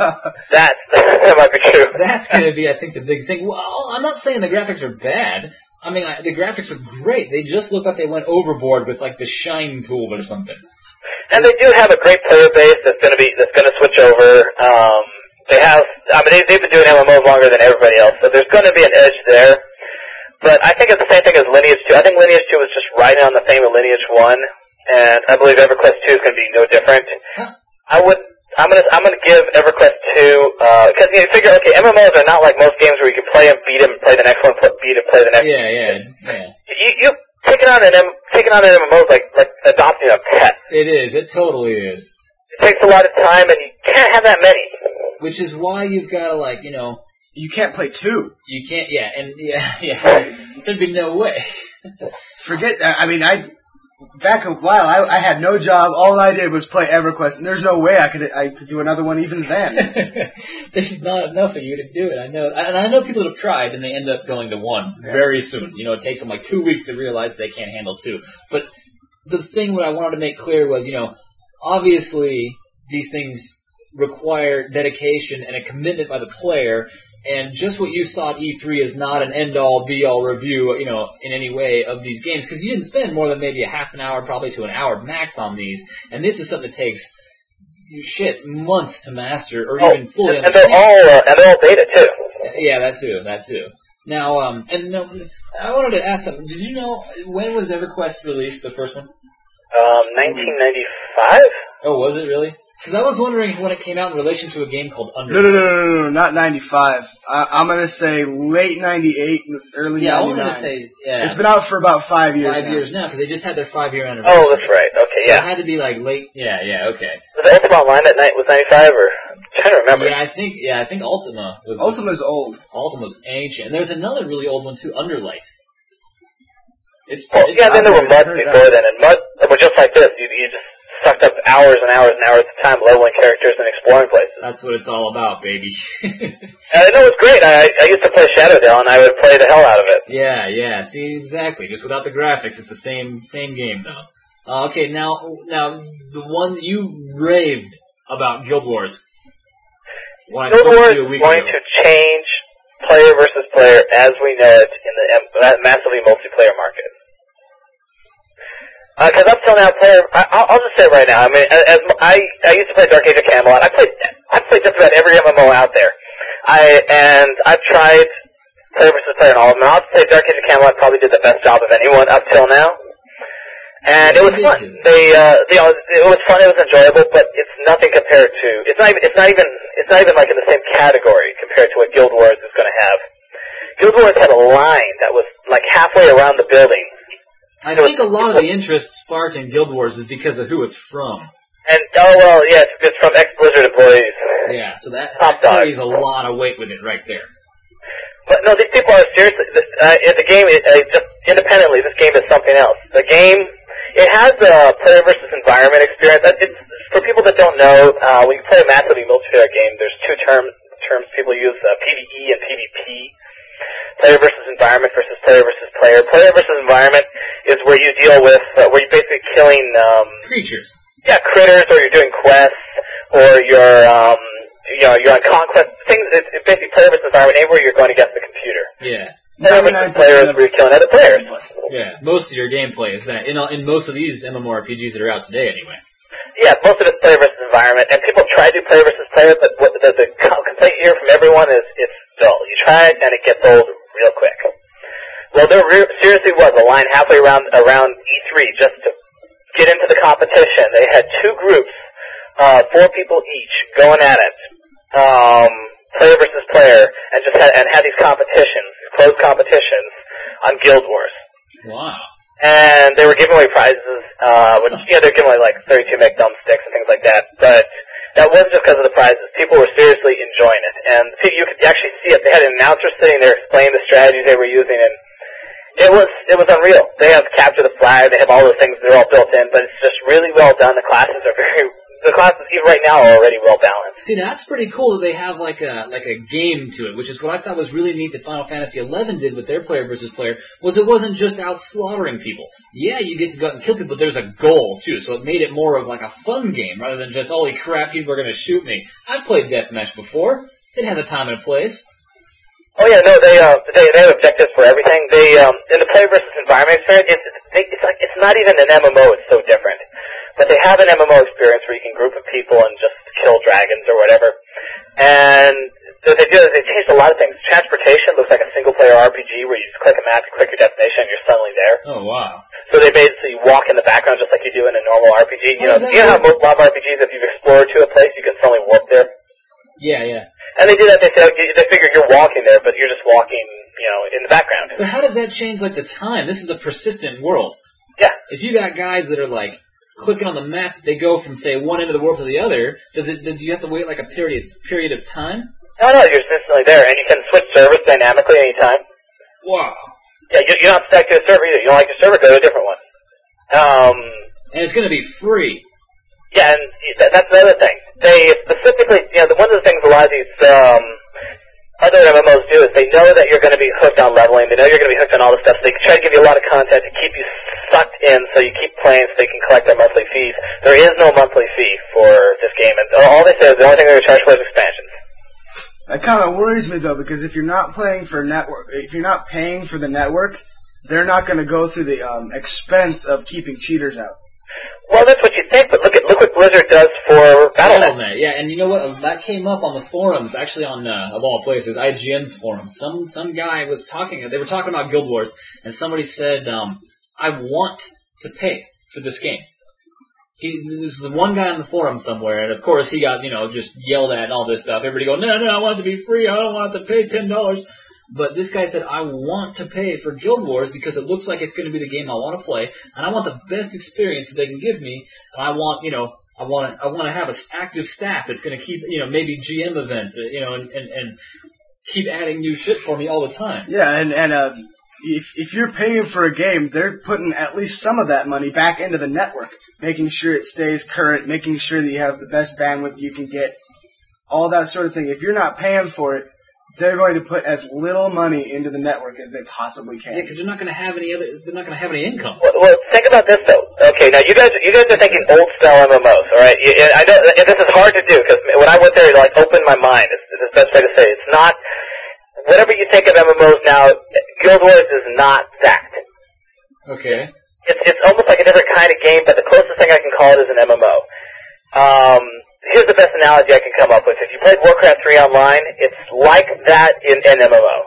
that that might be true. That's going to be, I think, the big thing. Well, I'm not saying the graphics are bad. I mean, I, the graphics are great. They just look like they went overboard with, like, the shine tool or something. And they do have a great player base that's going to be that's going to switch over. Um, they have, I mean, they, they've been doing M M Os longer than everybody else, so there's going to be an edge there. But I think it's the same thing as Lineage two. I think Lineage two was just riding on the fame of Lineage one, and I believe EverQuest two is going to be no different. Huh. I would, I'm gonna, I'm gonna give EverQuest two, uh, because you figure, okay, M M Os are not like most games where you can play them, beat them, play the next one, play, beat them, play the next. Yeah, yeah, yeah. You, you taking on an M, taking on an M M O is like like adopting a pet. It is. It totally is. It takes a lot of time, and you can't have that many. Which is why you've got to, like, you know, You can't play two. you can't, yeah, and, yeah, yeah. There'd be no way. Forget that. I mean, I back a while. I, I had no job. All I did was play EverQuest, and there's no way I could I could do another one even then. There's not enough of you to do it. I know, and I know people that have tried, and they end up going to one Yeah. very soon. You know, it takes them like two weeks to realize they can't handle two. But the thing what I wanted to make clear was, you know, obviously these things require dedication and a commitment by the player. And just what you saw at E three is not an end-all, be-all review, you know, in any way of these games, because you didn't spend more than maybe a half an hour, probably to an hour max on these. And this is something that takes, shit, months to master or Oh, even fully and, and understand. they're all uh, and they're all beta too. Yeah, that too, that too. Now, um, and no, I wanted to ask something. Did you know when was EverQuest released, the first one? Um, nineteen ninety-five. Oh, was it really? Because I was wondering when it came out in relation to a game called Under. No, no, no, no, no, no, not ninety-five. I, I'm gonna say late ninety-eight, early Yeah, I ninety-nine. wanted to say yeah. It's been out for about five years five now. years now because they just had their five-year anniversary. Oh, that's right. Okay, So yeah. it had to be like late. Yeah, yeah, okay. Was Ultima Online that night was ninety-five, or I'm trying to remember. Yeah, I think yeah, I think Ultima was Ultima's old. Ultima's ancient. And there's another really old one too, Underlight. It's, Well, it's yeah, and then there were I've MUDs heard before then, and MUD were just like this. You, you just sucked up hours and hours and hours of time leveling characters and exploring places. That's what it's all about, baby. And I know it's great. I, I used to play Shadowdell, and I would play the hell out of it. Yeah, yeah. See, exactly. Just without the graphics, it's the same same game though. Uh, okay, now now the one you raved about, Guild Wars. When I Guild spoke Wars to you a is week going ago. to change player versus player as we know it in the um, massively multiplayer market. Because up till now, player, I, I'll, I'll just say it right now. I mean, as, as I I used to play Dark Age of Camelot. I played I played just about every M M O out there. I and I've tried player versus player in all of them. I'll say Dark Age of Camelot probably did the best job of anyone up till now. And it was fun. They, uh, they, it was fun. It was enjoyable, but it's nothing compared to. It's not even. It's not even. It's not even like in the same category compared to what Guild Wars is going to have. Guild Wars had a line that was like halfway around the building. I think a lot of the interest sparked in Guild Wars is because of who it's from. And, oh, well, yeah, it's, it's from ex-Blizzard employees. Yeah, so that, Top that dog. carries a lot of weight with it right there. But no, these people are seriously, uh, the game, uh, just independently, this game is something else. The game, it has a player versus environment experience. It's, for people that don't know, uh, when you play a massively multiplayer game, there's two terms, terms people use, uh, PvE and PvP. Player versus environment versus player versus player. Player versus environment is where you deal with, uh, where you're basically killing, um... creatures. Yeah, critters, or you're doing quests, or you're, um... you know, you're on conquest, things, it's, it's basically player versus environment, anywhere you're going against the computer. Yeah. Player versus player is where you're killing other players. Yeah, most of your gameplay is that, in, in most of these MMORPGs that are out today anyway. Yeah, most of it's player versus environment, and people try to do player versus player, but what the, the complaint you hear from everyone is it's dull. You try it, and it gets old real quick. Well, there re- seriously was a line halfway around around E three just to get into the competition. They had two groups, uh, four people each, going at it, um, player versus player, and just had, and had these competitions, these closed competitions on Guild Wars. Wow. And they were giving away prizes, uh, which, you know, they're giving away like thirty-two meg thumbsticks and things like that, but that wasn't just because of the prizes. People were seriously enjoying it, and you could actually see it. They had an announcer sitting there explaining the strategies they were using, and it was, it was unreal. They have capture the flag, they have all those things, they're all built in, but it's just really well done. The classes are very, the classes even right now are already well balanced. See, that's pretty cool that they have like a like a game to it, which is what I thought was really neat that Final Fantasy eleven did with their player versus player, was it wasn't just out slaughtering people. Yeah, you get to go out and kill people, but there's a goal, too, so it made it more of like a fun game rather than just, holy crap, people are going to shoot me. I've played Deathmatch before. It has a time and a place. Oh yeah, no, they uh, they they have objectives for everything. They um, in the player versus environment experience, it's they, it's like it's not even an M M O. It's so different. But they have an M M O experience where you can group of people and just kill dragons or whatever. And what they do is they changed a lot of things. Transportation looks like a single-player R P G where you just click a map, you click your destination, and you're suddenly there. Oh wow! So they basically walk in the background just like you do in a normal R P G. You know, you know how most mob R P Gs, if you've explored to a place, you can suddenly warp there. Yeah, yeah. And they do that. They say they figure you're walking there, but you're just walking, you know, in the background. But how does that change like the time? This is a persistent world. Yeah. If you got guys that are like clicking on the map, they go from say one end of the world to the other. Does it? Do you have to wait like a period period of time? No, no, you're instantly there, and you can switch servers dynamically anytime. Wow. Yeah, you, you're not stuck to a server either. You don't like your server, go to a different one. Um. And it's going to be free. Yeah, and that, that's the other thing. They specifically, you know, the, one of the things a lot of these um, other M M Os do is they know that you're going to be hooked on leveling. They know you're going to be hooked on all this stuff. So they try to give you a lot of content to keep you sucked in, so you keep playing, so they can collect their monthly fees. There is no monthly fee for this game, and all they say is the only thing they're going to charge for is expansions. That kind of worries me though, because if you're not playing for network, if you're not paying for the network, they're not going to go through the um, expense of keeping cheaters out. Well, that's what you think, but look at look what Blizzard does for Battle dot net. Yeah, and you know what? That came up on the forums, actually on, uh, of all places, I G N's forums. Some some guy was talking, they were talking about Guild Wars, and somebody said, um, I want to pay for this game. He, this was one guy on the forum somewhere, and of course he got, you know, just yelled at and all this stuff. Everybody going, no, no, I want it to be free, I don't want to pay ten dollars. But this guy said, I want to pay for Guild Wars because it looks like it's going to be the game I want to play, and I want the best experience that they can give me, and I want, you know, I want to, I want to have an active staff that's going to keep, you know, maybe G M events, you know, and, and, and keep adding new shit for me all the time. Yeah, and, and uh, if, if you're paying for a game, they're putting at least some of that money back into the network, making sure it stays current, making sure that you have the best bandwidth you can get, all that sort of thing. If you're not paying for it, they're going to put as little money into the network as they possibly can. Yeah, because they're not going to have any other. They're not going to have any income. Well, well, think about this though. Okay, now you guys, you guys are thinking old style M M Os, all right? You, I know and this is hard to do because when I went there, it like opened my mind. It's, it's the best way to say it. It's not whatever you think of M M Os now. Guild Wars is not that. Okay. It's it's almost like a different kind of game, but the closest thing I can call it is an M M O. Um. Here's the best analogy I can come up with. If you played Warcraft three online, it's like that in an M M O.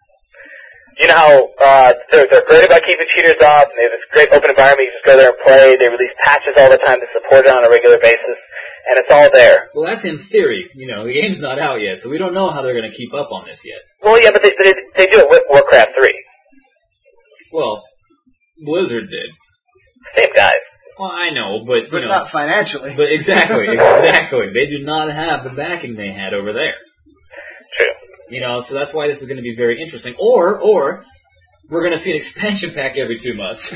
You know how uh, they're, they're great about keeping cheaters off, and they have this great open environment. You just go there and play. They release patches all the time to support it on a regular basis, and it's all there. Well, that's in theory. You know, the game's not out yet, so we don't know how they're going to keep up on this yet. Well, yeah, but they, they, they do it with Warcraft three. Well, Blizzard did. Same guys. Well, I know, but you but know, not financially. But exactly, exactly. They do not have the backing they had over there. True. You know, so that's why this is going to be very interesting. Or, or we're going to see an expansion pack every two months.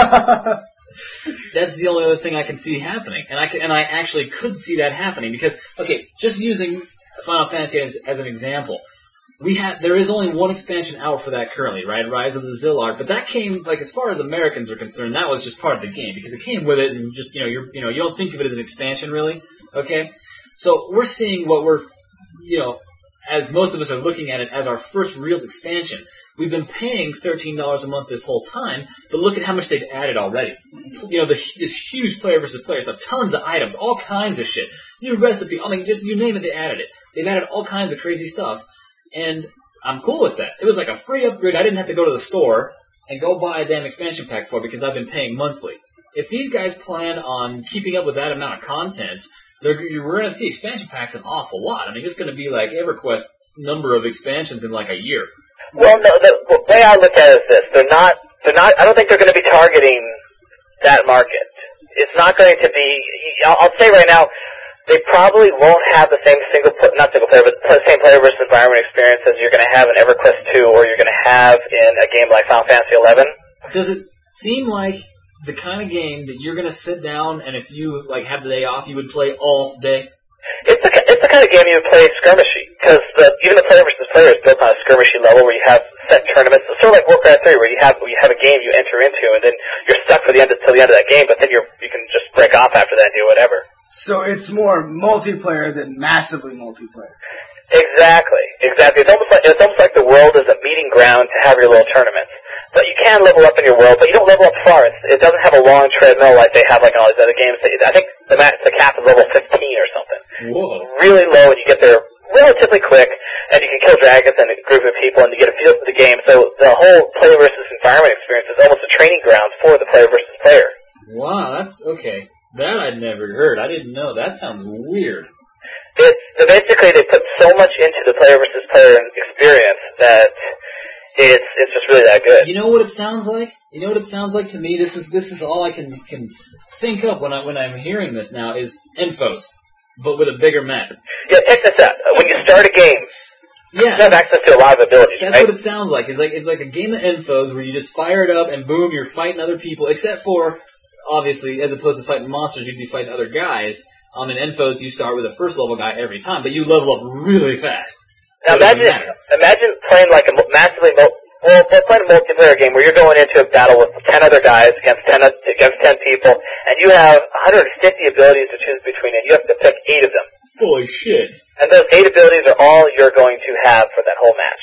That's the only other thing I can see happening, and I can, and I actually could see that happening because, okay, just using Final Fantasy as, as an example, we had there is only one expansion out for that currently, right? Rise of the Zillark, but that came like as far as Americans are concerned, that was just part of the game because it came with it, and just you know you're you know you don't think of it as an expansion really, okay? So we're seeing what we're you know as most of us are looking at it as our first real expansion. We've been paying thirteen dollars a month this whole time, but look at how much they've added already. You know, the, this huge player versus player stuff, tons of items, all kinds of shit. New recipe, I mean, just you name it, they added it. They've added all kinds of crazy stuff, and I'm cool with that. It was like a free upgrade. I didn't have to go to the store and go buy a damn expansion pack for it because I've been paying monthly. If these guys plan on keeping up with that amount of content, they're, we're going to see expansion packs an awful lot. I mean, it's going to be like EverQuest's number of expansions in like a year. Well, no, the, the way I look at it is this. They're not, they're not, I don't think they're going to be targeting that market. It's not going to be, I'll, I'll say right now, they probably won't have the same single, not single player, but the same player versus environment experience as you're going to have in EverQuest two or you're going to have in a game like Final Fantasy eleven. Does it seem like the kind of game that you're going to sit down and if you like have the day off, you would play all day? It's the, it's the kind of game you would play skirmishy, because even the player versus player is built on a skirmishy level where you have set tournaments. It's sort of like Warcraft three, where you have where you have a game you enter into, and then you're stuck for the end until the end of that game, but then you're you can just break off after that and do whatever. So it's more multiplayer than massively multiplayer. Exactly, exactly. It's almost like it's almost like the world is a meeting ground to have your little tournaments. But you can level up in your world, but you don't level up far. It's, it doesn't have a long treadmill like they have like in all these other games. I think the max, the cap is level fifteen or something. Whoa. Really low, and you get there relatively quick, and you can kill dragons and a group of people, and you get a feel for the game. So the whole player versus environment experience is almost a training ground for the player versus player. Wow, that's okay. That I'd never heard. I didn't know. That sounds weird. It, so basically, they put so much into the player versus player experience that it's it's just really that good. You know what it sounds like? You know what it sounds like to me? This is this is all I can can think of when I when I'm hearing this now is Infos, but with a bigger map. Yeah, check this out. When you start a game, yeah, you have access to a lot of abilities. That's right? what it sounds like. It's like it's like a game of Infos where you just fire it up and boom, you're fighting other people. Except for obviously, as opposed to fighting monsters, you'd be fighting other guys. Um, in Infos, you start with a first level guy every time, but you level up really fast. Now So imagine, imagine playing like a massively, well, playing a multiplayer game where you're going into a battle with ten other guys against ten against ten people, and you have one hundred fifty abilities to choose between, and you have to pick eight of them. Holy shit! And those eight abilities are all you're going to have for that whole match.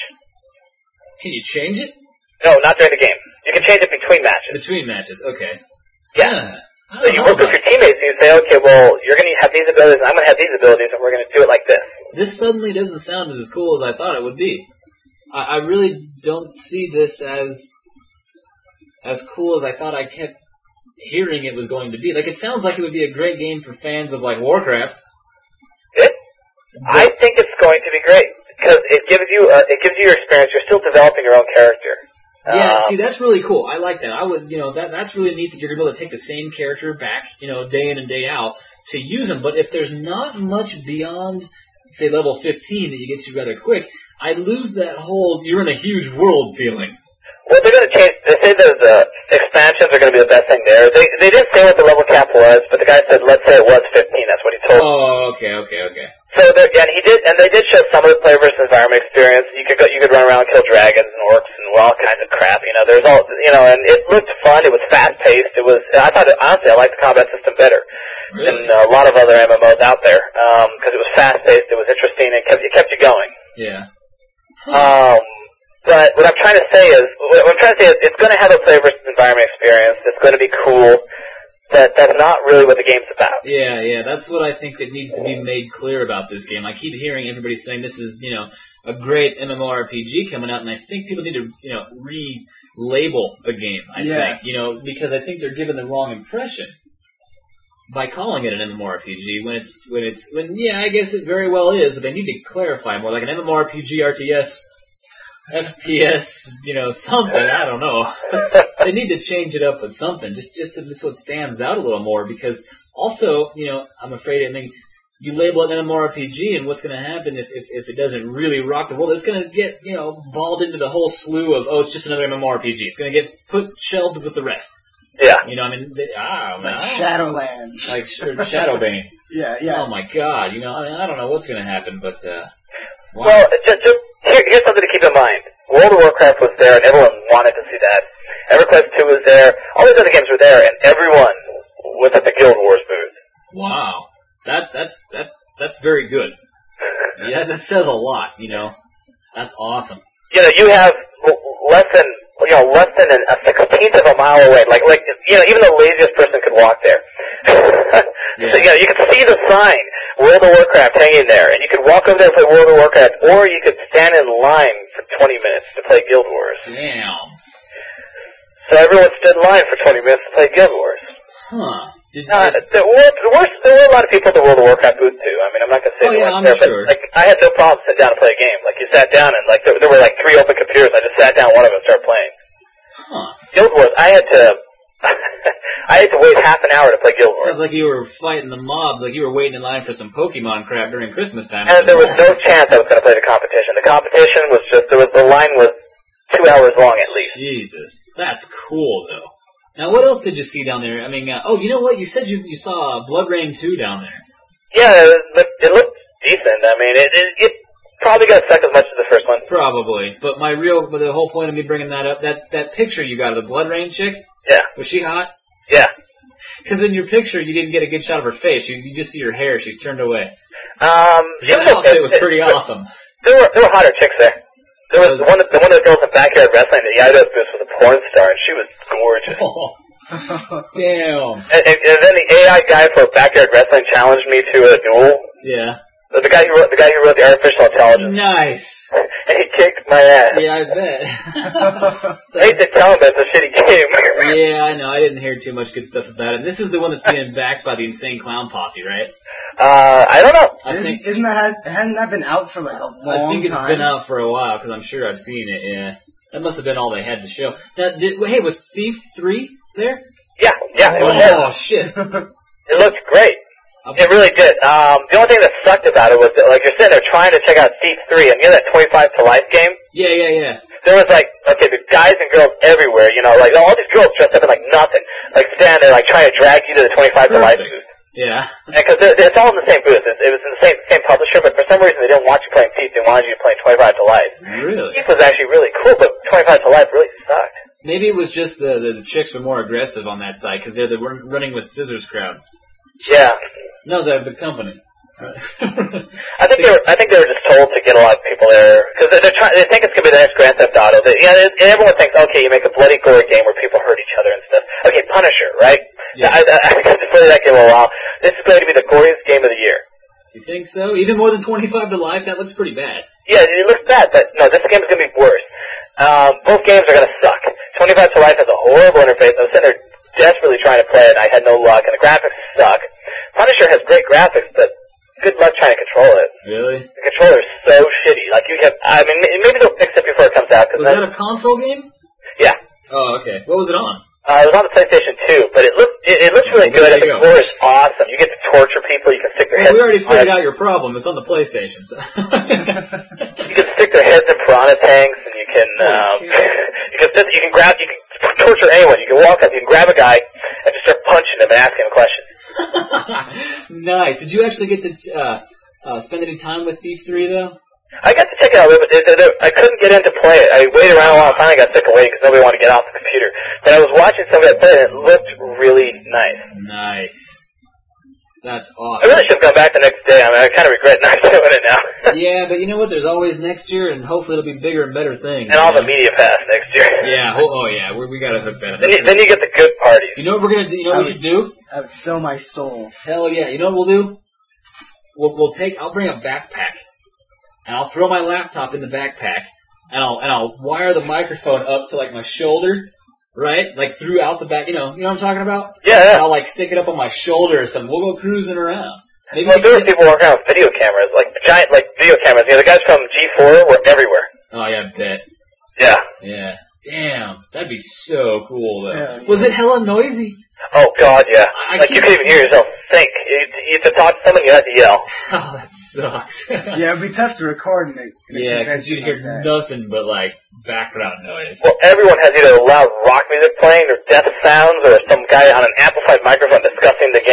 Can you change it? No, not during the game. You can change it between matches. Between matches, okay. Yeah. yeah. I So don't you know work with about your teammates and you say, okay, well, you're going to have these abilities, and I'm going to have these abilities, and we're going to do it like this. This suddenly doesn't sound as cool as I thought it would be. I, I really don't see this as as cool as I thought I kept hearing it was going to be. Like, it sounds like it would be a great game for fans of, like, Warcraft. It, I think it's going to be great, because it gives you uh, it gives you your experience. You're still developing your own character. Yeah, um, see, that's really cool. I like that. I would, you know, that that's really neat that you're able to take the same character back, you know, day in and day out to use them. But if there's not much beyond, say, level fifteen that you get to rather quick, I lose that whole you're in a huge world feeling. Well, they're going to change. They say that the expansions are going to be the best thing there. They they didn't say what the level cap was, but the guy said, let's say it was fifteen. That's what he told me. Oh, okay, okay, okay. So there, and he did, and they did show some of the player versus environment experience. You could go, you could run around and kill dragons and orcs and all kinds of crap. You know, there's all, you know, and it looked fun. It was fast paced. It was. I thought, it, honestly, I liked the combat system better Really? than a lot of other M M Os out there because um, it was fast paced. It was interesting. It kept it kept you going. Yeah. Um, but what I'm trying to say is, what I'm trying to say is, it's going to have a player versus environment experience. It's going to be cool. But that's not really what the game's about. Yeah, yeah, that's what I think that needs to be made clear about this game. I keep hearing everybody saying this is, you know, a great MMORPG coming out, and I think people need to, you know, relabel the game, I Yeah. think, you know, because I think they're given the wrong impression by calling it an MMORPG when it's, when it's, when, yeah, I guess it very well is, but they need to clarify more, like an MMORPG, R T S, F P S, you know, something, I don't know. they need to change it up with something, just just to, so it stands out a little more. Because also, you know, I'm afraid. I mean, you label it an MMORPG, and what's going to happen if, if if it doesn't really rock the world? It's going to get, you know, balled into the whole slew of, oh, it's just another MMORPG. It's going to get put shelved with the rest. Yeah. You know, I mean, they, ah, Like I Shadowlands. like or Shadowbane. Yeah, yeah. Oh my God, you know, I, mean, I don't know what's going to happen, but uh, wow. Well, just, just here, here's something to keep in mind. World of Warcraft was there, and everyone wanted to see that. EverQuest two was there. All these other games were there, and everyone was at the Guild Wars booth. Wow, that that's that that's very good. Yeah, that says a lot. You know, that's awesome. You know, you have l- less than you know less than an, a sixteenth of a mile away. Like like you know, even the laziest person could walk there. Yeah. So, you know, you could see the sign World of Warcraft hanging there, and you could walk over there and play World of Warcraft, or you could stand in line for twenty minutes to play Guild Wars. Damn. So everyone stood in line for twenty minutes to play Guild Wars. Huh. Did, Uh, did, there, were, there, were, there were a lot of people at the World of Warcraft booth too. I mean, I'm not going to say Oh, they yeah, weren't I'm there, sure. but like I had no problem sitting down and play a game. Like you sat down and like there, there were like three open computers. I just sat down one of them and started playing. huh. Guild Wars, I had to, I had to wait half an hour to play Guild Wars, Sounds like you were fighting the mobs, like you were waiting in line for some Pokemon crap during Christmas time. and there was no chance I was going to play the competition. The competition was just there was the line was two hours long at least. Jesus, that's cool though. Now, what else did you see down there? I mean, uh, oh, you know what? You said you you saw Blood Rain two down there. Yeah, it looked, it looked decent. I mean, it, it it probably got sucked as much as the first one. Probably, but my real, but the whole point of me bringing that up, that that picture you got of the Blood Rain chick, Yeah, was she hot? yeah. Because in your picture, you didn't get a good shot of her face. You, you just see her hair. She's turned away. Um, it That was okay. outfit was pretty awesome. There were there were hotter chicks there. There was the one that, the one of the girls in backyard wrestling that Yaidos booth was a porn star, and she was gorgeous. Oh, damn. And, and, and then the A I guy for backyard wrestling challenged me to a duel. Yeah. The the guy who wrote the guy who wrote the artificial intelligence, Nice. and he kicked my ass. Yeah, I bet. I hate to tell him, but it's a shitty game. Yeah, I know. I didn't hear too much good stuff about it. This is the one that's being backed by the Insane Clown Posse, right? Uh, I don't know. I Isn't, think isn't that hasn't that been out for like a long I think it's time? been out for a while because I'm sure I've seen it. Yeah, that must have been all they had to show. Now, did, hey, was Thief three there? Yeah, yeah, it was. Oh shit! It looked great. It really did. Um, the only thing that sucked about it was that, like, you're sitting there trying to check out Thief three, and you know that twenty-five to life game? Yeah, yeah, yeah. There was, like, okay, the guys and girls everywhere, you know, like, all these girls dressed up in, like, nothing. Like, standing there, like, trying to drag you to the twenty-five to life Perfect. booth. Yeah. Because it's all in the same booth. It, it was in the same same publisher, but for some reason they didn't want you playing Thief. They wanted you to play twenty-five to life. Really? Thief was actually really cool, but twenty-five to life really sucked. Maybe it was just the the, the chicks were more aggressive on that side because they're the run- running with scissors crowd. Yeah. No, the the company. I think they were. I think they were just told to get a lot of people there because they're trying. They think it's gonna be the next Grand Theft Auto. They, yeah, it, everyone thinks, okay, you make a bloody gory game where people hurt each other and stuff. Okay, Punisher, right? Yeah. I, I, I got to play that game a while. This is going to be the goriest game of the year. You think so? Even more than twenty-five to life? That looks pretty bad. Yeah, it looks bad, but no, this game is going to be worse. Um, both games are going to suck. twenty-five to life has a horrible interface. I was sitting there desperately trying to play it, and I had no luck, and the graphics suck. Punisher has great graphics, but good luck trying to control it. Really? The controller is so shitty. Like, you have, I mean, maybe they'll fix it before it comes out. Cause Was then, that a console game? Yeah. Oh, okay. What was it on? Uh, it was on the PlayStation two, but it looks, it, it looks really Well, good, there and the you go. controller is awesome. You get to torture people, you can stick their Well, heads we already in figured piranha- out your problem. It's on the PlayStation. So. You can stick their heads in piranha tanks, and you can, um, Holy shit. you can, sit- you can grab, you can torture anyone. You can walk up, you can grab a guy, and just start punching him and asking him questions. Nice. Did you actually get to uh, uh, spend any time with Thief three, though? I got to check it out, but it, it, it, I couldn't get in to play it. I waited around a while, and finally got sick of waiting because nobody wanted to get off the computer. But I was watching somebody play it, and it looked really nice. Nice. That's I awesome. really should have gone back the next day. I mean, I kind of regret not doing it now. Yeah, but you know what? There's always next year, and hopefully it'll be bigger and better things. And I'll you have a know? media pass next year. Yeah. Oh, oh yeah. We're, we gotta hook that up. Then you, then you get the good parties. You know what we're gonna do? You know I what we would should do? s- I would sell my soul. Hell yeah. You know what we'll do? We'll, we'll take. I'll bring a backpack, and I'll throw my laptop in the backpack, and I'll and I'll wire the microphone up to like my shoulder, right? Like throughout the back. You know, you know what I'm talking about? Yeah, And yeah. I'll like stick it up on my shoulder or something. We'll go cruising around. Maybe Well, we there can were get- people walking around with video cameras, like giant, like video cameras. You know, the guys from G four were everywhere. Oh yeah, I bet. Yeah. Yeah. Damn, that'd be so cool, though. Yeah, Was yeah. it hella noisy? Oh God, yeah. I like you keep couldn't even hear yourself think. You, you had to talk to someone, you had to yell. Oh, that sucks. Yeah, it'd be tough to record in a, in a Yeah, because convention you'd hear like that. nothing but, like, background noise. Well, everyone has either loud rock music playing, or death sounds, or some guy on an amplified microphone discussing the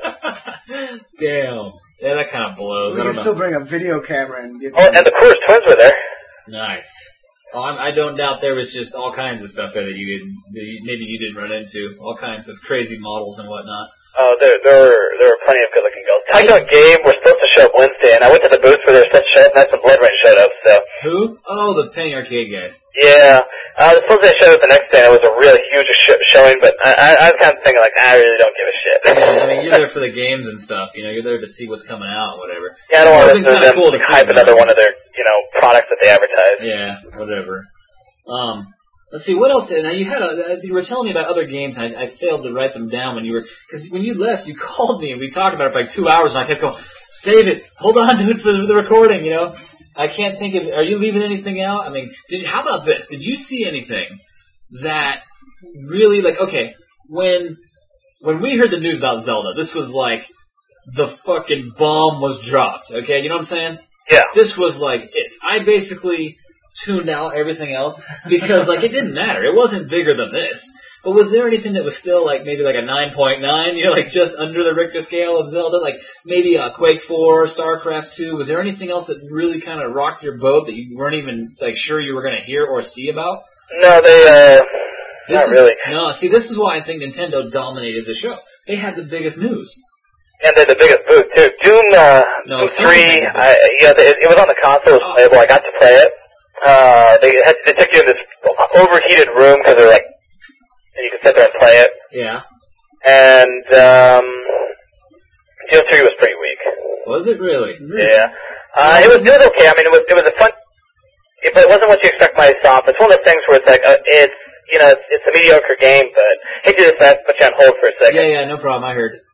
game. Damn. Yeah, that kind of blows. We I can don't still know. bring a video camera and get. Oh, and the Coors Twins were there. Nice. Oh, I'm, I don't doubt there was just all kinds of stuff there that you didn't, that you, maybe you didn't run into. All kinds of crazy models and whatnot. Oh, there, there were there were plenty of good-looking girls. Tycho and Gabe were supposed to show up Wednesday, and I went to the booth where they were supposed to show up, and that's when Blood Rain showed up. So Who? Oh, the Penny Arcade guys. yeah, uh, the supposed to show up the next day, and it was a really huge sh- showing. But I, I, I was kind of thinking like, I really don't give a shit. Yeah, I mean, you're there for the games and stuff. You know, you're there to see what's coming out, whatever. Yeah, I don't want to It would've listen been to kinda them cool to like, see hype them. another one of their you know products that they advertise. Yeah, whatever. Um, let's see, what else? Now, you had a, you were telling me about other games, and I, I failed to write them down when you were, because when you left, you called me, and we talked about it for like two hours, and I kept going, save it, hold on to it for the recording, you know? I can't think of, are you leaving anything out? I mean, did you, how about this? Did you see anything that really, like, okay, when, when we heard the news about Zelda, this was like, the fucking bomb was dropped, okay? You know what I'm saying? Yeah. This was like it. I basically tuned out everything else because like it didn't matter. It wasn't bigger than this. But was there anything that was still like maybe like a nine point nine, you know, like just under the Richter scale of Zelda? Like maybe uh, Quake four, StarCraft two. Was there anything else that really kind of rocked your boat that you weren't even like sure you were going to hear or see about? No, they uh, This not is, really. No, see, this is why I think Nintendo dominated the show. They had the biggest news. And they're the biggest booth too. Doom, uh, No, Doom seriously. three, I, you know, it, it was on the console, it was Oh. playable. I got to play it. Uh, they had, they took you in this overheated room because they're like, and you could sit there and play it. Yeah. And um, Doom three was pretty weak. Was it really? Yeah. Uh, it was it was okay. I mean, it was it was a fun, it, but it wasn't what you expect by Ubisoft. It's one of those things where it's like uh, it's you know it's, it's a mediocre game, but hey, do this, that, put you on hold for a second. Yeah, yeah, no problem. I heard.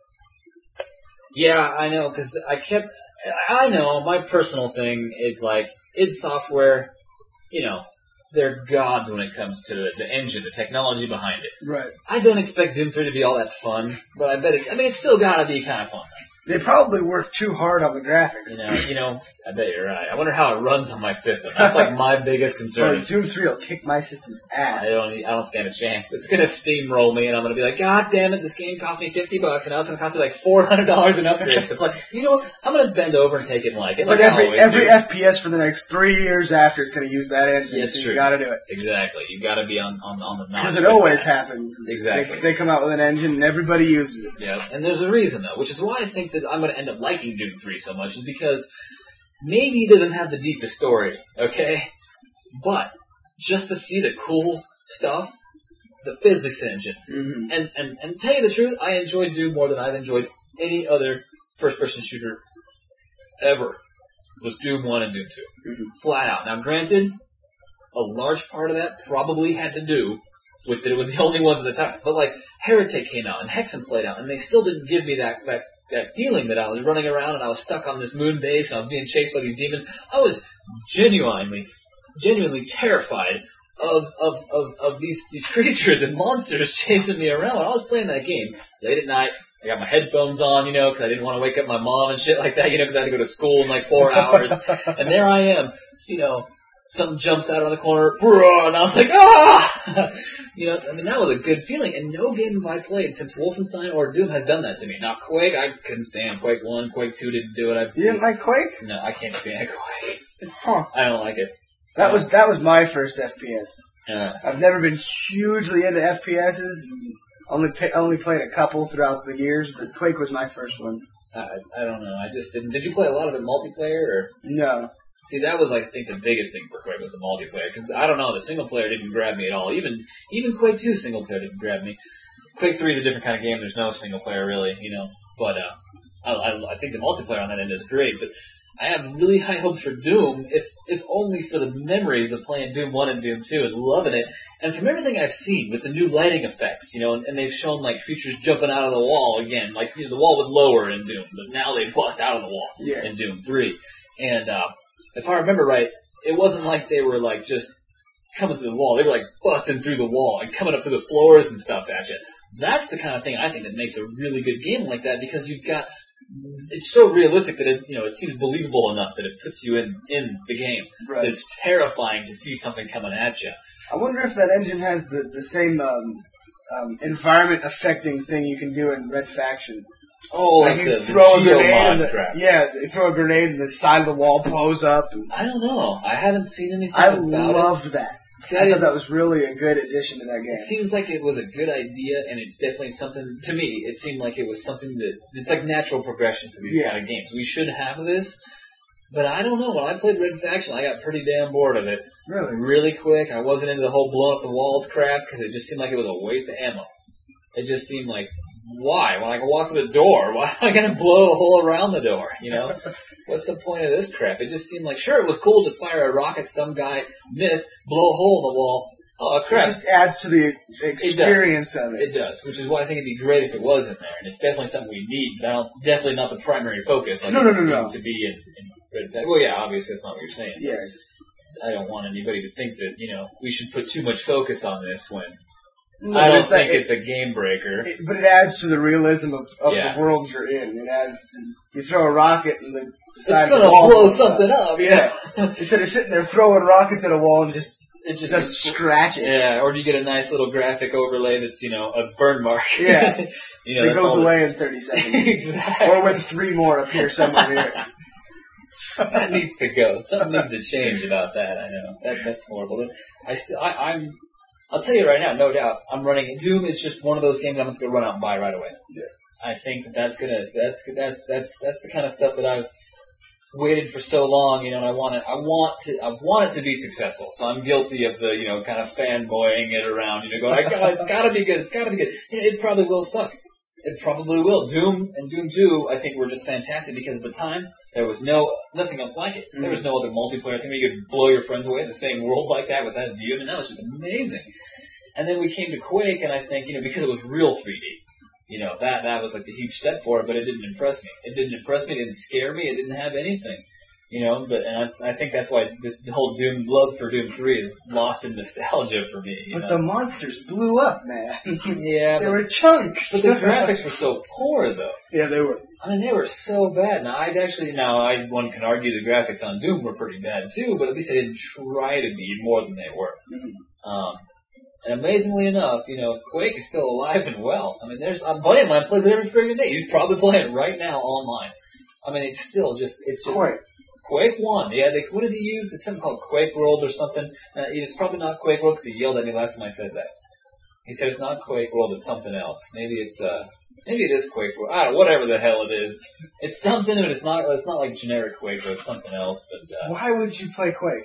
Yeah, I know, because I kept. I know my personal thing is like id Software. You know, they're gods when it comes to it. The engine, the technology behind it. Right. I don't expect Doom three to be all that fun, but I bet it. I mean, it's still got to be kind of fun. They probably worked too hard on the graphics. You know, you know. I bet you're right. I wonder how it runs on my system. That's like my biggest concern. Well, is- Doom three will kick my system's ass. I don't. I don't stand a chance. It's gonna steamroll me, and I'm gonna be like, God damn it! This game cost me fifty bucks, and now it's gonna cost me like four hundred dollars in upgrades to play. You know what? I'm gonna bend over and take it and like it. Like But I every always every do. F P S for the next three years after is going to use that engine. Yeah, it's so true. You got to do it Exactly. You got to be on on on the notch. because it with always that. happens. Exactly. They, they come out with an engine and everybody uses it. Yeah, and there's a reason though, which is why I think that I'm gonna end up liking Doom three so much, is because maybe it doesn't have the deepest story, okay, but just to see the cool stuff, the physics engine. Mm-hmm. And, and and tell you the truth, I enjoyed Doom more than I've enjoyed any other first-person shooter ever. Was Doom one and Doom two. Mm-hmm. Flat out. Now, granted, a large part of that probably had to do with that it was the only ones at the time. But, like, Heretic came out and Hexen played out, and they still didn't give me that, that, that feeling that I was running around and I was stuck on this moon base and I was being chased by these demons. I was genuinely, genuinely terrified of of, of, of these, these creatures and monsters chasing me around. When I was playing that game late at night, I got my headphones on, you know, because I didn't want to wake up my mom and shit like that, you know, because I had to go to school in like four hours. And there I am, you know, something jumps out around the corner, and I was like, ah! You know, I mean, that was a good feeling. And no game have I played since Wolfenstein or Doom has done that to me. Now, Quake, I couldn't stand. Quake one, Quake two didn't do it. I, You didn't like Quake? No, I can't stand Quake. Huh. I don't like it. That was that was my first F P S. Uh, I've never been hugely into F P S's. Only pay, only played a couple throughout the years, but Quake was my first one. I, I don't know. I just didn't. Did you play a lot of it multiplayer? Or No. see, that was, I think, the biggest thing for Quake was the multiplayer. Because I don't know, the single player didn't grab me at all. Even even Quake two single player didn't grab me. Quake three is a different kind of game. There's no single player really, you know. But uh, I, I, I think the multiplayer on that end is great. But I have really high hopes for Doom, if if only for the memories of playing Doom one and Doom two and loving it. And from everything I've seen with the new lighting effects, you know, and, and they've shown like creatures jumping out of the wall again. Like you know, the wall would lower in Doom, but now they bust out of the wall Yeah. in Doom three. And uh, if I remember right, it wasn't like they were like just coming through the wall. They were like busting through the wall and coming up through the floors and stuff at you. That's the kind of thing I think that makes a really good game like that, because you've got, it's so realistic that it, you know, it seems believable enough that it puts you in, in the game. Right. That it's terrifying to see something coming at you. I wonder if that engine has the, the same um, um, environment affecting thing you can do in Red Faction. Oh, like like you the, throw the a Geo grenade mod and the, crap. yeah, you throw a grenade and the side of the wall blows up. And I don't know. I haven't seen anything I about loved it. that. See, I, I thought didn't- that was really a good addition to that game. It seems like it was a good idea, and it's definitely something, to me, it seemed like it was something that, it's like natural progression for these Yeah. kind of games. We should have this, but I don't know. When I played Red Faction, I got pretty damn bored of it. Really? Really quick. I wasn't into the whole blowing up the walls crap, because it just seemed like it was a waste of ammo. It just seemed like, why? When I can walk through the door, why am I going to blow a hole around the door, you know? What's the point of this crap? It just seemed like, sure, it was cool to fire a rocket, some guy miss, blow a hole in the wall. Oh, crap. It just adds to the experience of it. It does, which is why I think it'd be great if it was in there, and it's definitely something we need, but I don't, definitely not the primary focus. Like No, it no, no, seemed no. to be in, in Red Dead. Well, yeah, obviously that's not what you're saying. Yeah. I don't want anybody to think that, you know, we should put too much focus on this when No, I don't it's like- think it's a game breaker. It, but it adds to the realism of, of Yeah. the world you're in. It adds to, you throw a rocket and the It's side of gonna the wall blow blows something up. up, yeah. Instead of sitting there throwing rockets at a wall and just, It just, just scratch it. yeah, or do you get a nice little graphic overlay that's, you know, a burn mark? Yeah. you know, It that's goes all away in thirty seconds. exactly. Or when three more appear somewhere near it. That needs to go. Something needs to change about that. I know that that's horrible. I still, I, I'm. I'll tell you right now, no doubt. I'm running. Doom is just one of those games I'm going to go run out and buy right away. Yeah. I think that that's gonna. That's that's that's that's the kind of stuff that I've waited for so long. You know, and I want it. I want to. I want it to be successful. So I'm guilty of the, you know, kind of fanboying it around. You know, going, I got, it's got to be good. It's got to be good. You know, it probably will suck. It probably will. Doom and Doom two, I think, were just fantastic because at the time there was no nothing else like it. Mm-hmm. There was no other multiplayer thing where you could blow your friends away in the same world like that with that view. I mean, that was just amazing. And then we came to Quake, and I think, you know, because it was real three D, you know, that that was like the huge step for it. But it didn't impress me. It didn't impress me. It didn't scare me. It didn't have anything. You know, but and I, I think that's why this whole Doom love for Doom three is lost in nostalgia for me. You But know? the monsters blew up, man. yeah, They but, were chunks. but the graphics were so poor, though. Yeah, they were. I mean, they were so bad. Now, I'd actually, now, I, one can argue the graphics on Doom were pretty bad too, but at least they didn't try to be more than they were. Mm-hmm. Um, and amazingly enough, you know, Quake is still alive and well. I mean, there's, a buddy of mine plays it every friggin' day. He's probably playing it right now online. I mean, it's still just, it's just. Quake. Quake one, yeah. They, what does he use? It's something called Quake World or something. Uh, it's probably not Quake World because he yelled at me last time I said that. He said it's not Quake World, it's something else. Maybe it's uh, maybe it is Quake World. I don't know, whatever the hell it is. It's something, but it's not. It's not like generic Quake, but it's something else. But uh, Why would you play Quake?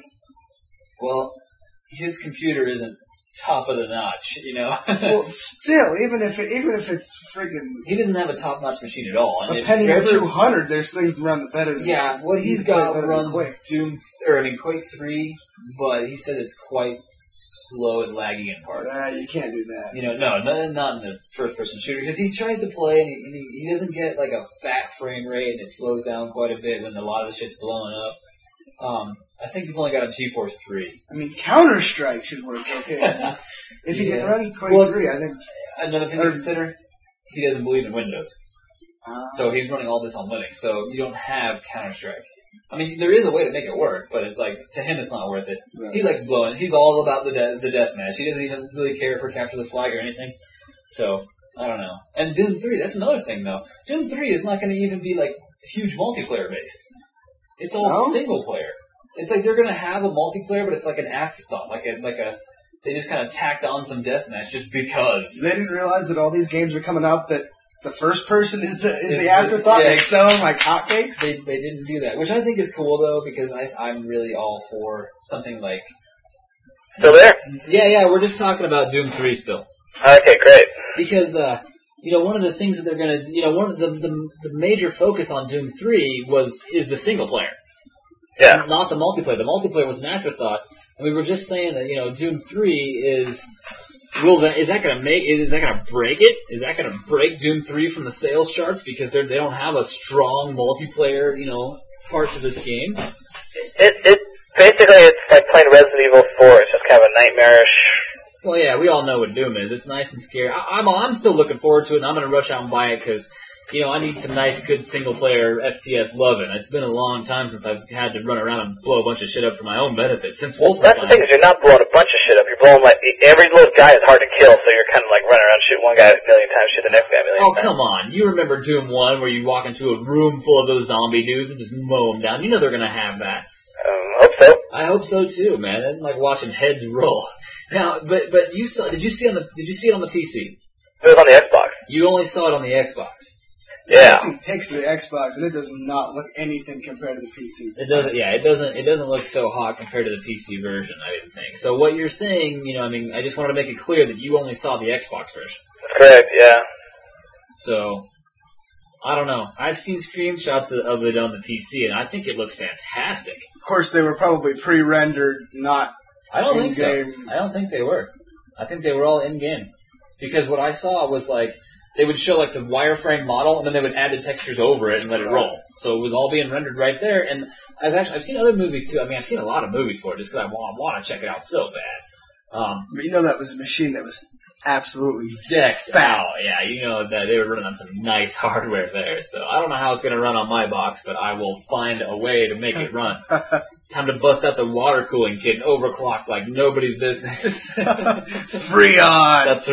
well, his computer isn't top of the notch, you know. Well, still, even if it, even if it's friggin' he doesn't have a top-notch machine at all. And a if penny you or ever- two hundred, there's things around the better than Yeah, what he's He's got way better than runs Quake. Doom, or I mean Quake three, but he said it's quite slow and laggy in parts. Uh, you can't do that. You know, no, no, not in the first-person shooter, because he tries to play and, he, and he, he doesn't get like a fat frame rate, and it slows down quite a bit when a lot of the shit's blowing up. Um, I think he's only got a GeForce three. I mean, Counter Strike should work okay. If you Yeah. can run Quake Well, three, I think. Another thing Or- to consider, he doesn't believe in Windows, Uh, so he's running all this on Linux. So you don't have Counter Strike. I mean, there is a way to make it work, but it's like to him, it's not worth it. Right. He likes blowing. He's all about the de- the deathmatch. He doesn't even really care for capture the flag or anything. So I don't know. And Doom three, that's another thing though. Doom three is not going to even be like huge multiplayer based. It's all No? single player. It's like they're going to have a multiplayer, but it's like an afterthought, like a like a. They just kind of tacked on some deathmatch just because. they didn't realize that all these games are coming out that the first person is the is Is the the- afterthought. yeah, They ex- sell them like hotcakes. They they didn't do that, which I think is cool though, because I I'm really all for something like. Still there? Yeah, yeah, we're just talking about Doom three still. Okay, great. Because, uh, you know, one of the things that they're going to, you know, one of the, the the major focus on Doom three was is the single player, Yeah. not the multiplayer. The multiplayer was an afterthought, and we were just saying that, you know, Doom three is will that is that going to make is that going to break it? Is that going to break Doom three from the sales charts because they they don't have a strong multiplayer, you know, part to this game? It, it, basically it's like playing Resident Evil four. It's just kind of a nightmarish. Well, yeah, we all know what Doom is. It's nice and scary. I, I'm I'm still looking forward to it, and I'm going to rush out and buy it because, you know, I need some nice, good single-player F P S loving. It's been a long time since I've had to run around and blow a bunch of shit up for my own benefit. Since Wolfenstein. That's the thing is you're not blowing a bunch of shit up. You're blowing like every little guy is hard to kill, so you're kind of like running around shooting one guy a million times, shoot the next guy a million Oh, times. come on. You remember Doom one where you walk into a room full of those zombie dudes and just mow them down. You know they're going to have that. Um, hope so. I hope so too, man. I didn't like watching heads roll. Now, but but you saw? Did you see on the? Did you see it on the P C? It was on the Xbox. You only saw it on the Xbox. Yeah. I've seen pics of the Xbox, and it does not look anything compared to the P C. It doesn't. Yeah, it doesn't. It doesn't look so hot compared to the P C version. I didn't think. So what you're saying, you know, I mean, I just wanted to make it clear that you only saw the Xbox version. That's correct. Yeah. So I don't know. I've seen screenshots of it on the P C, and I think it looks fantastic. Of course, they were probably pre-rendered, not I don't think so. in-game. I don't think they were. I think they were all in-game. Because what I saw was like, they would show like the wireframe model, and then they would add the textures over it and let it roll. So it was all being rendered right there. And I've actually I've seen other movies too. I mean, I've seen a lot of movies for it just because I want, want to check it out so bad. Um, But you know that was a machine that was absolutely decked fat. out. Yeah, you know that they were running on some nice hardware there. So I don't know how it's going to run on my box, but I will find a way to make it run. Time to bust out the water cooling kit and overclock like nobody's business. Freon! That's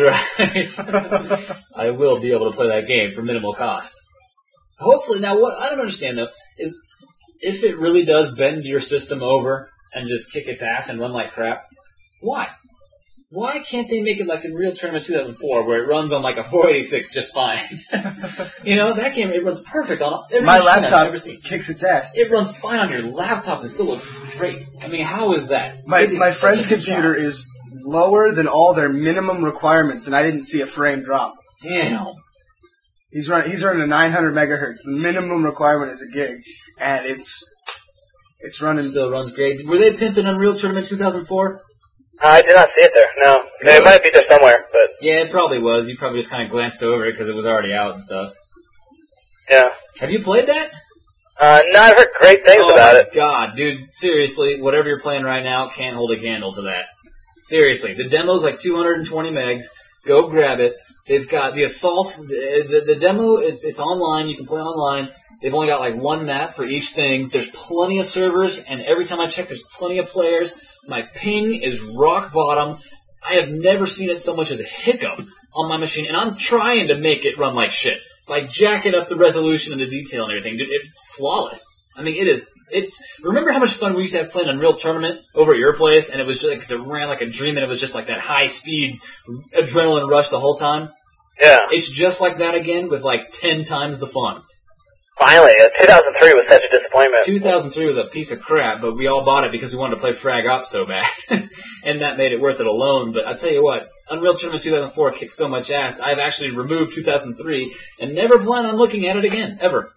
right. I will be able to play that game for minimal cost. Hopefully, now what I don't understand though is if it really does bend your system over and just kick its ass and run like crap, why? Why can't they make it like in Real Tournament two thousand four where it runs on like a four eighty-six just fine? You know, that game, it runs perfect on every My machine I've laptop ever seen. kicks its ass. It runs fine on your laptop and still looks great. I mean, how is that? My It is my such friend's a good computer job. is lower than all their minimum requirements, and I didn't see a frame drop. Damn. He's running he's running a nine hundred megahertz. The minimum requirement is a gig, and it's it's running. Still runs great. Were they pimping Unreal Tournament two thousand four? I did not see it there. No, it might be there somewhere, but Yeah, it probably was. You probably just kind of glanced over it because it was already out and stuff. yeah. Have you played that? Uh, no, I've heard great things oh about my it. God, dude, seriously, whatever you're playing right now can't hold a candle to that. Seriously, the demo's like two hundred twenty megs. Go grab it. They've got the Assault. The, the, the demo is it's online. You can play online. They've only got like one map for each thing. There's plenty of servers, and every time I check, there's plenty of players. My ping is rock bottom. I have never seen it so much as a hiccup on my machine, and I'm trying to make it run like shit by jacking up the resolution and the detail and everything. Dude, it's flawless. I mean, it is. It's. Remember how much fun we used to have playing Unreal Tournament over at your place, and it was just like 'cause it ran like a dream, and it was just like that high speed adrenaline rush the whole time. Yeah. It's just like that again with like ten times the fun. Finally, uh, two thousand three was such a disappointment. two thousand three was a piece of crap, but we all bought it because we wanted to play Frag Up so bad. And that made it worth it alone. But I tell you what, Unreal Tournament two thousand four kicked so much ass, I've actually removed two thousand three and never plan on looking at it again, ever.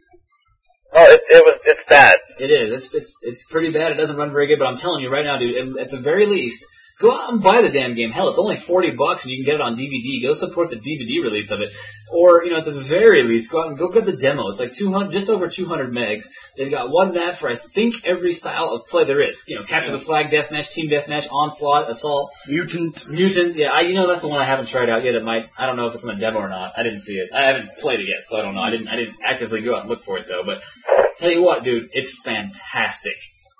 Oh, it, it was, it's bad. It is. It's, it's, it's pretty bad. It doesn't run very good, but I'm telling you right now, dude, at the very least, go out and buy the damn game. Hell, it's only forty bucks and you can get it on D V D. Go support the D V D release of it. Or, you know, at the very least, go out and go grab the demo. It's like two hundred, just over two hundred megs. They've got one map for, I think, every style of play there is. You know, Capture the Flag, Deathmatch, Team Deathmatch, Onslaught, Assault. Mutant. Mutant, yeah, I, you know, that's the one I haven't tried out yet. It might, I don't know if it's in the demo or not. I didn't see it. I haven't played it yet, so I don't know. I didn't, I didn't actively go out and look for it though. But tell you what, dude, it's fantastic.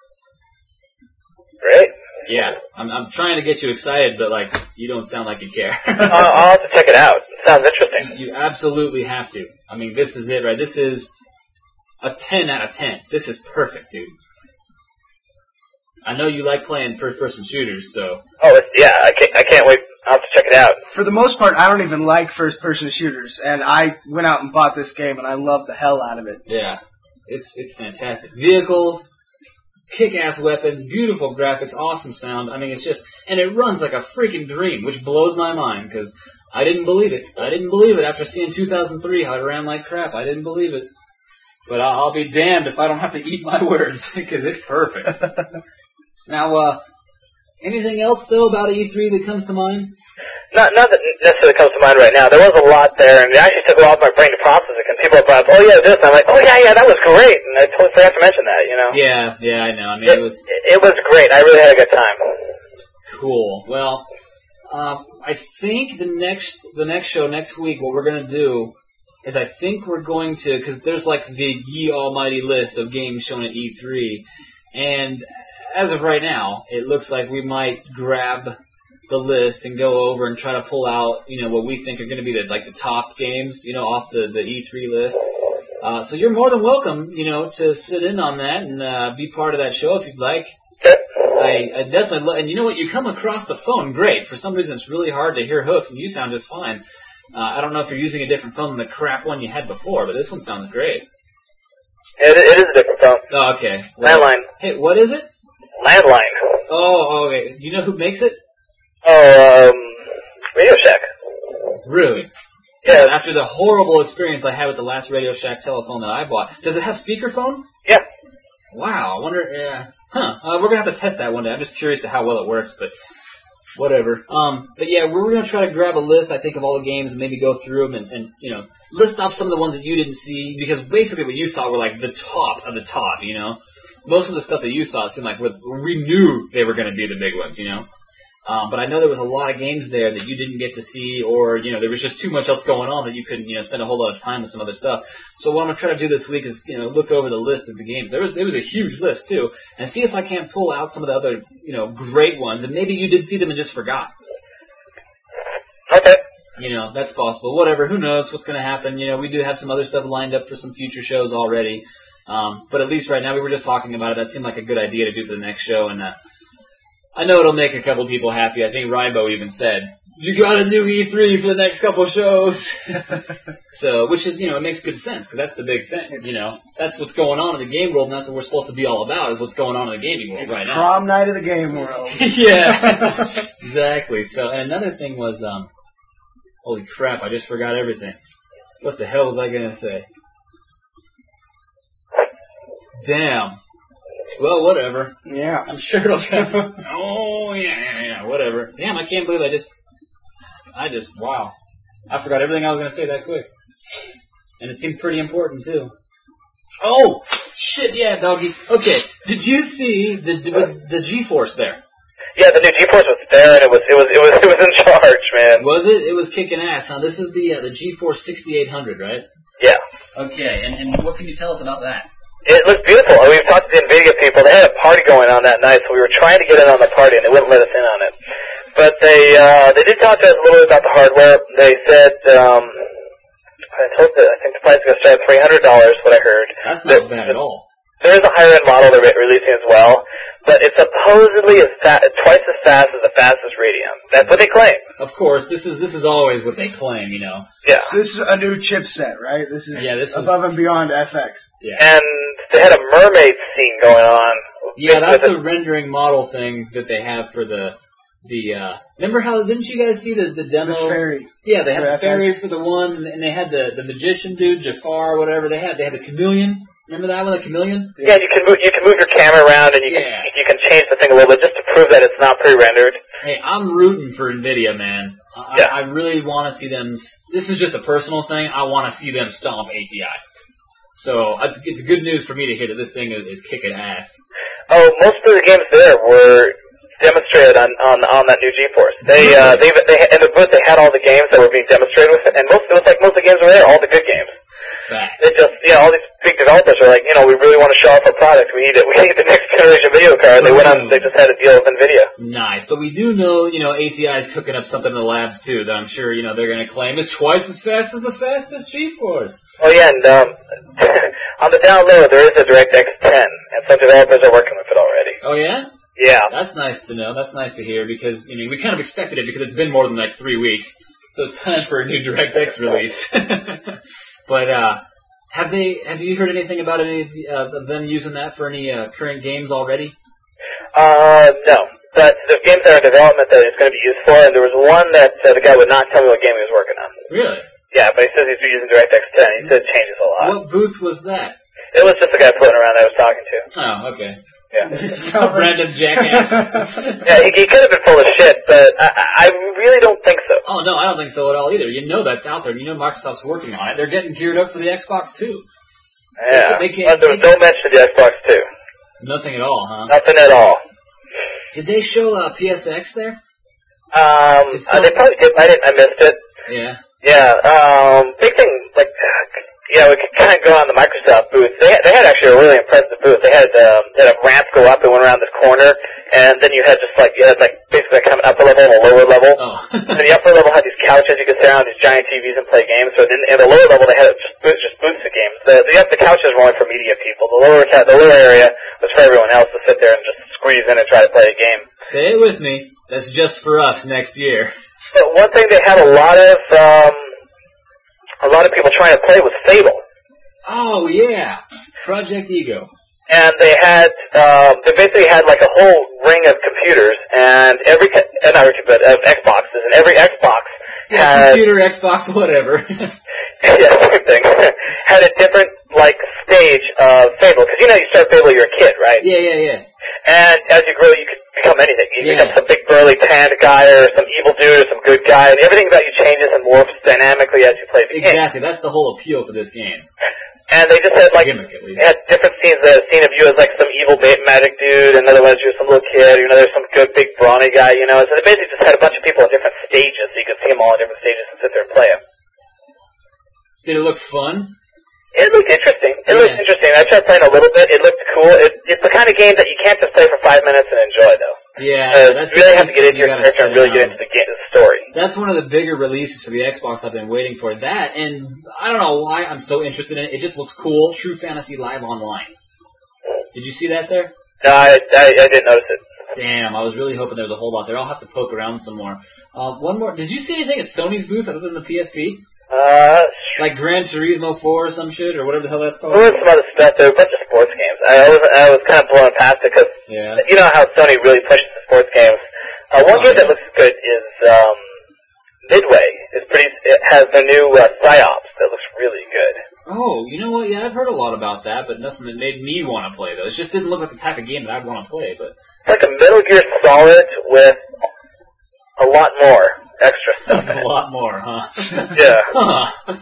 Great. Yeah, I'm, I'm trying to get you excited, but like, you don't sound like you care. I'll, I'll have to check it out. It sounds interesting. You absolutely have to. I mean, this is it, right? This is a ten out of ten. This is perfect, dude. I know you like playing first-person shooters, so. Oh, it's, yeah, I can't, I can't wait. I'll have to check it out. For the most part, I don't even like first-person shooters, and I went out and bought this game, and I love the hell out of it. Yeah, it's it's fantastic. Vehicles, kick-ass weapons, beautiful graphics, awesome sound. I mean, it's just, and it runs like a freaking dream, which blows my mind because I didn't believe it. I didn't believe it after seeing two thousand three how it ran like crap. I didn't believe it. But I'll, I'll be damned if I don't have to eat my words because it's perfect. Now, uh, anything else though about E three that comes to mind? Not, not that necessarily comes to mind right now. There was a lot there, and it actually took a while for my brain to process it. And people brought up, oh yeah, this, and I'm like, oh yeah, yeah, that was great, and I totally forgot to mention that, you know. Yeah, yeah, I know. I mean, it, it was it was great. I really had a good time. cool. Well, um, I think the next the next show next week, what we're gonna do is I think we're going to, because there's like the ye almighty list of games shown at E three, and as of right now, it looks like we might grab the list and go over and try to pull out, you know, what we think are going to be the like the top games, you know, off the, the E three list. Uh, so you're more than welcome, you know, to sit in on that and uh, be part of that show if you'd like. I, I definitely, lo- and you know what, you come across the phone great. For some reason, it's really hard to hear hooks, and you sound just fine. Uh, I don't know if you're using a different phone than the crap one you had before, but this one sounds great. It, it is a different phone. Oh, okay. Well, Landline. Hey, what is it? Landline. Oh, okay. Do you know who makes it? Oh, um, Radio Shack. Really? Yeah. After the horrible experience I had with the last Radio Shack telephone that I bought, does it have speakerphone? Yeah. Wow, I wonder, yeah. Huh, uh, we're going to have to test that one day. I'm just curious to how well it works, but whatever. Um, but yeah, we're going to try to grab a list, I think, of all the games and maybe go through them and, and, you know, list off some of the ones that you didn't see, because basically what you saw were like the top of the top, you know? Most of the stuff that you saw seemed like we knew they were going to be the big ones, you know? Um, but I know there was a lot of games there that you didn't get to see, or, you know, there was just too much else going on that you couldn't, you know, spend a whole lot of time with some other stuff. So what I'm going to try to do this week is, you know, look over the list of the games. There was, there was a huge list, too, and see if I can't pull out some of the other, you know, great ones, and maybe you did see them and just forgot. Okay. You know, that's possible. Whatever, who knows what's going to happen. You know, we do have some other stuff lined up for some future shows already. Um, but at least right now, we were just talking about it. That seemed like a good idea to do for the next show, and, uh, I know it'll make a couple people happy. I think Rybo even said, you gotta do E three for the next couple shows. So, which is, you know, it makes good sense, because that's the big thing, it's, you know. That's what's going on in the game world, and that's what we're supposed to be all about, is what's going on in the gaming world it's right now. It's prom night of the game world. Yeah, exactly. So, and another thing was, um, holy crap, I just forgot everything. What the hell was I gonna say? Damn. Well, whatever. Yeah. I'm sure it'll come. Oh, yeah, yeah, yeah, whatever. Damn, I can't believe I just, I just, wow. I forgot everything I was going to say that quick. And it seemed pretty important, too. Oh, shit, yeah, doggy. Okay, did you see the the, the G-Force there? Yeah, the new G-Force was there, and it was, it was, it was, it was in charge, man. Was it? It was kicking ass, huh? This is the, uh, the G-Force sixty-eight hundred, right? Yeah. Okay, and, and what can you tell us about that? It looks beautiful. I mean, we've talked to the NVIDIA people. They had a party going on that night, so we were trying to get in on the party, and they wouldn't let us in on it. But they uh, they did talk to us a little bit about the hardware. They said, um, I told that I think the price is going to start at three hundred dollars, what I heard. That's not bad at all. There is a higher-end model they're re- releasing as well, but it's supposedly as fa- twice as fast as the fastest Radeon. That's what they claim. Of course, this is this is always what they claim, you know. Yeah. So this is a new chipset, right? This is yeah, this above is, and beyond F X. Yeah. And they had a mermaid scene going on. Yeah, that's the it. rendering model thing that they have for the the. Uh, remember how didn't you guys see the the demo? The fairy. Yeah, they had for the fairy F X. for the one, and they had the the magician dude, Jafar, or whatever. They had they had the chameleon. Remember that one, the chameleon? Yeah, you can move you can move your camera around, and you Yeah. can you can change the thing a little bit just to prove that it's not pre-rendered. Hey, I'm rooting for NVIDIA, man. I, Yeah. I really want to see them. This is just a personal thing. I want to see them stomp A T I. So it's, it's good news for me to hear that this thing is, is kicking ass. Oh, most of the games there were demonstrated on on, on that new GeForce. They uh they they in the booth they had all the games that were being demonstrated with it, and most it was like most of the games were there, all the good games. Fact. It just you know all these big developers are like you know we really want to show off our product. We need it. We need the next generation video card. They went on. They just had a deal with NVIDIA. Nice, but we do know, you know, A T I is cooking up something in the labs too that I'm sure, you know, they're going to claim is twice as fast as the fastest GeForce. Oh yeah, and um, on the down low there is a DirectX ten, and some developers are working with it already. Oh yeah? Yeah. That's nice to know. That's nice to hear because, you know, we kind of expected it because it's been more than like three weeks. So it's time for a new DirectX release. But, uh, have they, have you heard anything about any of the, uh, of them using that for any, uh, current games already? Uh, no. But the games that are in development that it's going to be used for, and there was one that uh, the guy would not tell me what game he was working on. Really? Yeah, but he says he's using DirectX ten. He said it changes a lot. What booth was that? It was just a guy floating around that I was talking to. Oh, okay. Yeah. Some random jackass. Yeah, he, he could have been full of shit, but I, I really don't think so. Oh, no, I don't think so at all either. You know that's out there. You know Microsoft's working on it. They're getting geared up for the Xbox, too. Yeah. They can't, But there was they no mention of the Xbox two. Nothing at all, huh? Nothing at all. Did they show uh, P S X there? Um, Did uh, some- they probably did. I didn't. I missed it. Yeah. Yeah. Um, big thing, like, yeah, we could kind of go on the Microsoft booth. They had, they had actually a really impressive booth. They had um, they had a ramp go up and went around this corner, and then you had just like you had like basically kind of upper level and a lower level. Oh. And the upper level had these couches you could sit on, these giant T Vs and play games. So in, in the lower level they had just booths, just booths of games. The the, the couches were only for media people. The lower the lower area was for everyone else to sit there and just squeeze in and try to play a game. Say it with me. That's just for us next year. But one thing they had a lot of um, a lot of people trying to play was Fable. Oh, yeah. Project Ego. And they had, um, they basically had like a whole ring of computers, and every, co- uh, not every, but of Xboxes, and every Xbox Yeah, had, computer, Xbox, whatever. yeah, same thing, had a different, like, stage of Fable. Because, you know, you start Fable, you're a kid, right? yeah, yeah, yeah. And as you grow, you can become anything. You Yeah. become some big burly tanned guy, or some evil dude, or some good guy, and everything about you changes and morphs dynamically as you play the game. Exactly. That's the whole appeal for this game. And they just had, like, Gimmick, at least. they had different scenes. They had a scene of you as, like, some evil ba- magic dude, and another one as you as some little kid, or another some good, big, brawny guy, you know. So they basically just had a bunch of people at different stages, so you could see them all at different stages and sit there and play them. Did it look fun? It looked interesting. It Yeah. looked interesting. I tried playing a little bit. It looked cool. It, it's the kind of game that you can't just play for five minutes and enjoy, though. Yeah. Uh, that's you really have to get something into your you gotta character and sit really down. get into the, game, the story. That's one of the bigger releases for the Xbox I've been waiting for. That, and I don't know why I'm so interested in it. It just looks cool. True Fantasy Live Online. Did you see that there? No, I, I, I didn't notice it. Damn, I was really hoping there was a whole lot there. I'll have to poke around some more. Uh, one more. Did you see anything at Sony's booth other than the P S P? Uh, Like Gran Turismo four or some shit, or whatever the hell that's called? there was some other stuff. There were a bunch of sports games. I was, I was kind of blown past it because Yeah. you know how Sony really pushes the sports games. Uh, one Oh, game that yeah. looks good is um, Midway. It's pretty. It has the new uh, Psyops that looks really good. Oh, you know what? Yeah, I've heard a lot about that, but nothing that made me want to play those. It just didn't look like the type of game that I'd want to play, but... It's like a Metal Gear Solid with a lot more extra stuff. in a it. lot more, huh? Yeah. Huh.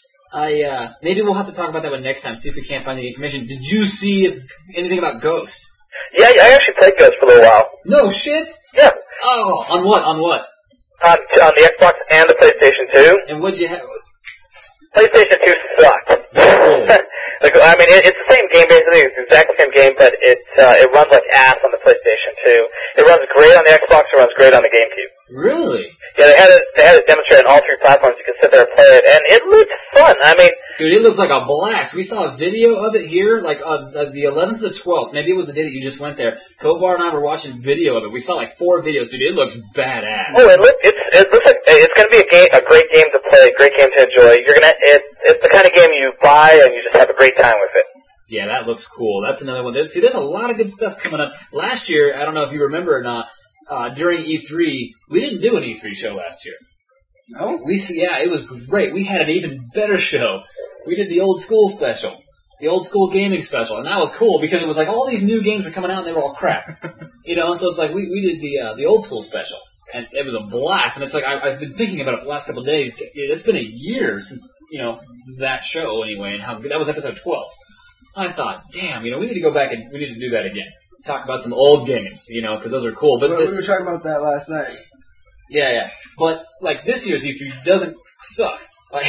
I, uh, maybe we'll have to talk about that one next time, see if we can't find any information. Did you see if, anything about Ghost? Yeah, I actually played Ghost for a little while. No shit? Yeah. Oh, on what? On what? On, on the Xbox and the PlayStation two. And what'd you have? PlayStation two sucked. Really? Like, I mean, it, it's the same game basically. It's the exact same game, but it uh, it runs like ass on the PlayStation two. It runs great on the Xbox. It runs great on the GameCube. Really? Yeah, they had it. They had it demonstrated on all three platforms. You could sit there and play it, and it looked fun. I mean, Dude, it looks like a blast. We saw a video of it here, like on uh, the eleventh to the twelfth. Maybe it was the day that you just went there. Kovar and I were watching video of it. We saw like four videos, dude. It looks badass. oh, it look it's it looks like it's going to be a game, a great game to play, a great game to enjoy. You're gonna it, it's the kind of game you buy and you just have a great time with it. Yeah, that looks cool. That's another one. There's, see, there's a lot of good stuff coming up. Last year, I don't know if you remember or not, uh, during E three, we didn't do an E three show last year. No? We see, yeah, it was great. We had an even better show. We did the old school special, the old school gaming special, and that was cool because it was like all these new games were coming out and they were all crap, you know. So it's like we we did the uh, the old school special, and it was a blast. And it's like I, I've been thinking about it for the last couple of days. It's been a year since you know that show anyway, and how that was episode twelve. I thought, damn, you know, we need to go back and we need to do that again. Talk about some old games, you know, because those are cool. But Well, the, we were talking about that last night. yeah, yeah. But like this year's E three doesn't suck. Like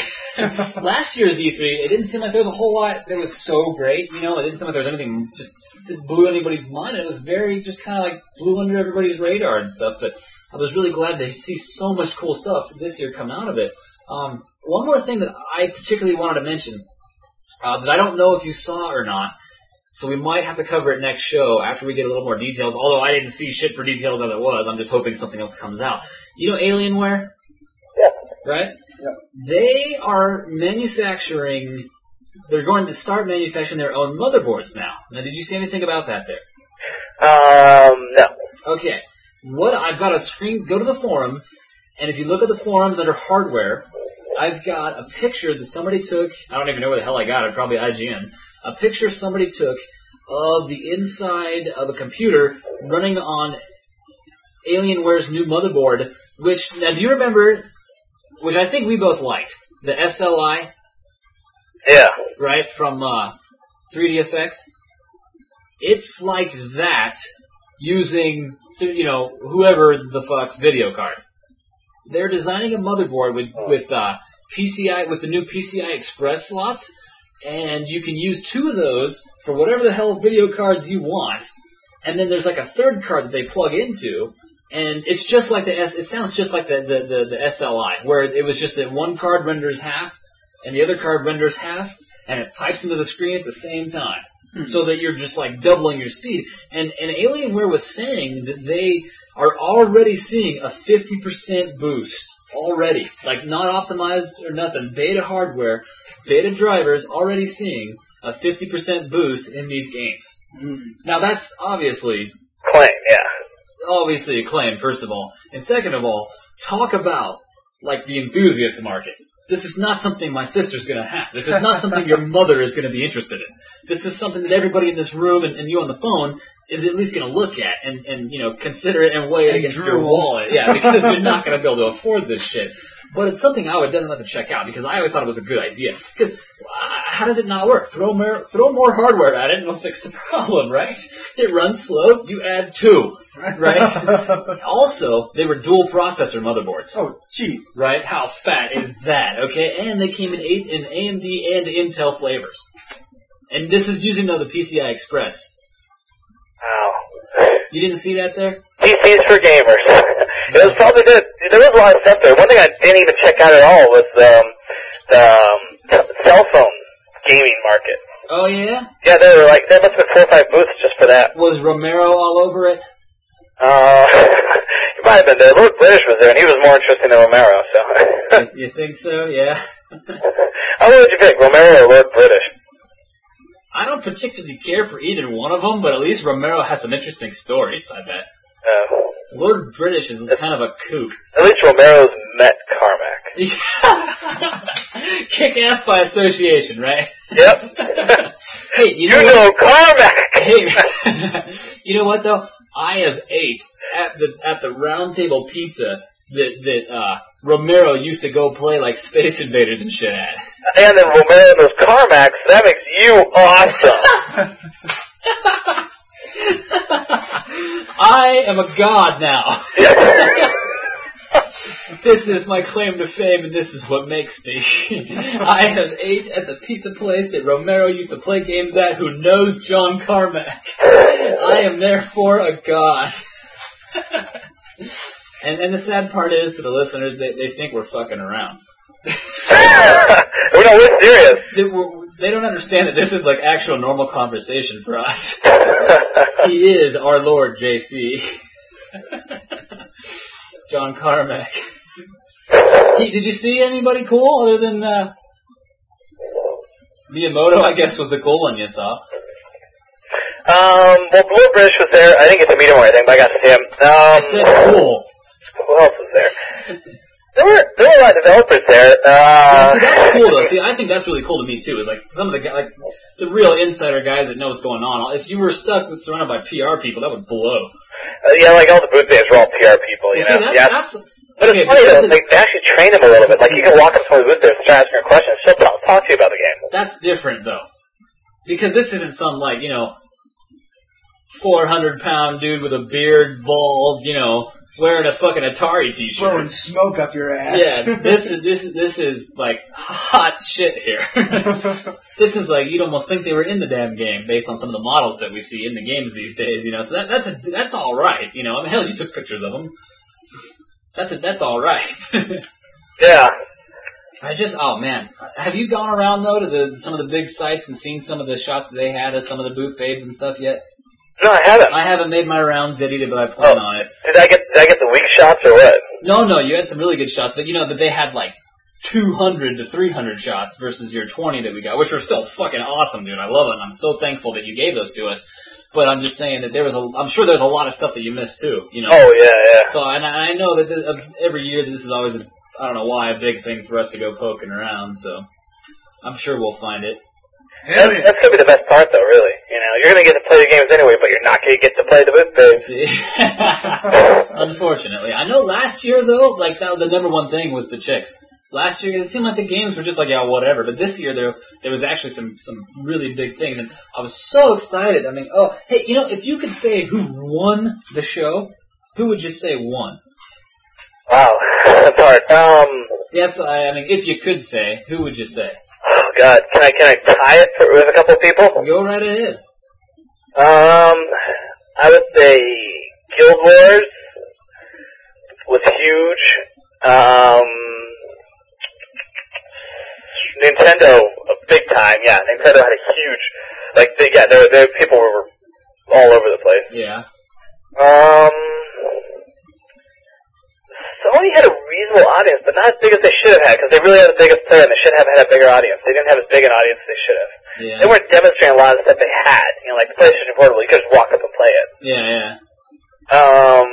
last year's E three, it didn't seem like there was a whole lot that was so great. You know, it didn't seem like there was anything just that blew anybody's mind. It was very just kind of like blew under everybody's radar and stuff. But I was really glad to see so much cool stuff this year come out of it. Um, one more thing that I particularly wanted to mention uh, that I don't know if you saw or not. So we might have to cover it next show after we get a little more details. Although I didn't see shit for details as it was. I'm just hoping something else comes out. You know Alienware? Yeah. Right? Yep. They are manufacturing, they're going to start manufacturing their own motherboards now. Now, did you see anything about that there? Um, no. Okay. What, I've got a screen, go to the forums, and if you look at the forums under hardware, I've got a picture that somebody took, I don't even know where the hell I got it, probably I G N, a picture somebody took of the inside of a computer running on Alienware's new motherboard, which, now do you remember, which I think we both liked, the S L I? Yeah. Right, from uh, three D Effects? It's like that using, you know, whoever the fuck's video card. They're designing a motherboard with, with uh, P C I, with the new P C I Express slots, and you can use two of those for whatever the hell video cards you want. And then there's like a third card that they plug into, and it's just like the S. It sounds just like the the, the, the S L I, where it was just that one card renders half, and the other card renders half, and it pipes into the screen at the same time, hmm. so that you're just like doubling your speed. And and Alienware was saying that they are already seeing a fifty percent boost already, like not optimized or nothing. Beta hardware, beta drivers already seeing a fifty percent boost in these games. Mm. Now that's obviously claim, yeah. Obviously a claim, first of all. And second of all, talk about like the enthusiast market. This is not something my sister's going to have. This is not something your mother is going to be interested in. This is something that everybody in this room and, and you on the phone is at least going to look at and, and, you know, consider it and weigh it and against drool. your wallet. Yeah, because you're not going to be able to afford this shit. But it's something I would definitely have to check out because I always thought it was a good idea. Because uh, how does it not work? Throw more, throw more hardware at it and it'll fix the problem, right? It runs slow. You add two, right? Also, they were dual processor motherboards. Oh, jeez. Right? How fat is that? Okay, and they came in eight in A M D and Intel flavors. And this is using though the P C I Express. Wow. You didn't see that there? P Cs for gamers. It was probably good. There was a lot of stuff there. One thing I didn't even check out at all was um, the um, cell phone gaming market. Oh yeah? Yeah, there were like there must have been four or five booths just for that. Was Romero all over it? Uh, he might have been there. Lord British was there, and he was more interesting than Romero. So. you, you think so? Yeah. How would you pick, Romero or Lord British? I don't particularly care for either one of them, but at least Romero has some interesting stories. I bet. Uh, Lord British is kind of a kook. At least Romero's met Carmack. Kick ass by association, right? Yep. Hey, you know, you know Carmack. Hey, you know what though? I have ate at the at the Round Table Pizza that that uh, Romero used to go play like Space Invaders and shit at. And then Romero knows Carmack, so that makes you awesome. I am a god now. This is my claim to fame, and this is what makes me. I have ate at the pizza place that Romero used to play games at, who knows John Carmack. I am therefore a god. and and the sad part is, to the listeners, they, they think we're fucking around. We're not we're serious. They, we're, they don't understand that this is like actual normal conversation for us. He is our Lord, J C. John Carmack. He, did you see anybody cool other than uh, Miyamoto? I guess was the cool one you saw. Um, well, Blue British was there. I didn't get to meet him or anything, but I got to see him. Um, I said cool. Who else was there? There were there were a lot of developers there. Uh, yeah, see, that's cool though. See, I think that's really cool to me too. Is like some of the like the real insider guys that know what's going on. If you were stuck with surrounded by P R people, that would blow. Uh, yeah, like all the booth days were all P R people. You well, know, see, that, yeah. That's, but okay, it's funny though. Like, they, they actually train them a little bit. Like you can walk up to someone's booth there and start asking her questions. She'll talk, talk to you about the game. That's different though, because this isn't some like you know. four hundred pound dude with a beard, bald, you know, wearing a fucking Atari t-shirt. Blowing smoke up your ass. Yeah, this is, this is, this is like hot shit here. This is like, you'd almost think they were in the damn game based on some of the models that we see in the games these days, you know, so that, that's a, that's alright, you know, I mean, hell, you took pictures of them. That's a, that's alright. Yeah. I just, oh man. Have you gone around though to the, some of the big sites and seen some of the shots that they had of some of the booth babes and stuff yet? No, I haven't. I haven't made my rounds yet either, but I plan oh, on it. Did I get did I get the weak shots or what? No, no, you had some really good shots, but you know that they had like two hundred to three hundred shots versus your twenty that we got, which are still fucking awesome, dude. I love it, and I'm so thankful that you gave those to us. But I'm just saying that there was a, I'm sure there's a lot of stuff that you missed too, you know. Oh yeah, yeah. So, and I know that this, uh, every year this is always a, I don't know why, a big thing for us to go poking around. So, I'm sure we'll find it. Hell That's, yeah. that's gonna be the best part, though. Really, you know, you're gonna get to play the games anyway, but you're not gonna get to play the booth babes. See? Unfortunately. I know last year, though, like, that the number one thing was the chicks. Last year, it seemed like the games were just like, yeah, whatever. But this year, there there was actually some, some really big things. And I was so excited. I mean, oh, hey, you know, if you could say who won the show, who would you say won? Wow, that's hard. Um, Yes, I, I mean, if you could say, who would you say? oh God, can I can I tie it for, with a couple of people? Go right ahead. Um, I would say Guild Wars was huge. Um, Nintendo, big time. Yeah, Nintendo had a huge, like, they, yeah, there, there people were all over the place. Yeah. Um, Sony had a reasonable audience, but not as big as they should have had, because they really had the biggest player, and they should have had a bigger audience. They didn't have as big an audience as they should have. Yeah. They weren't demonstrating a lot of the stuff they had. You know, like the PlayStation Portable, you could just walk up and play it. Yeah, yeah. Um,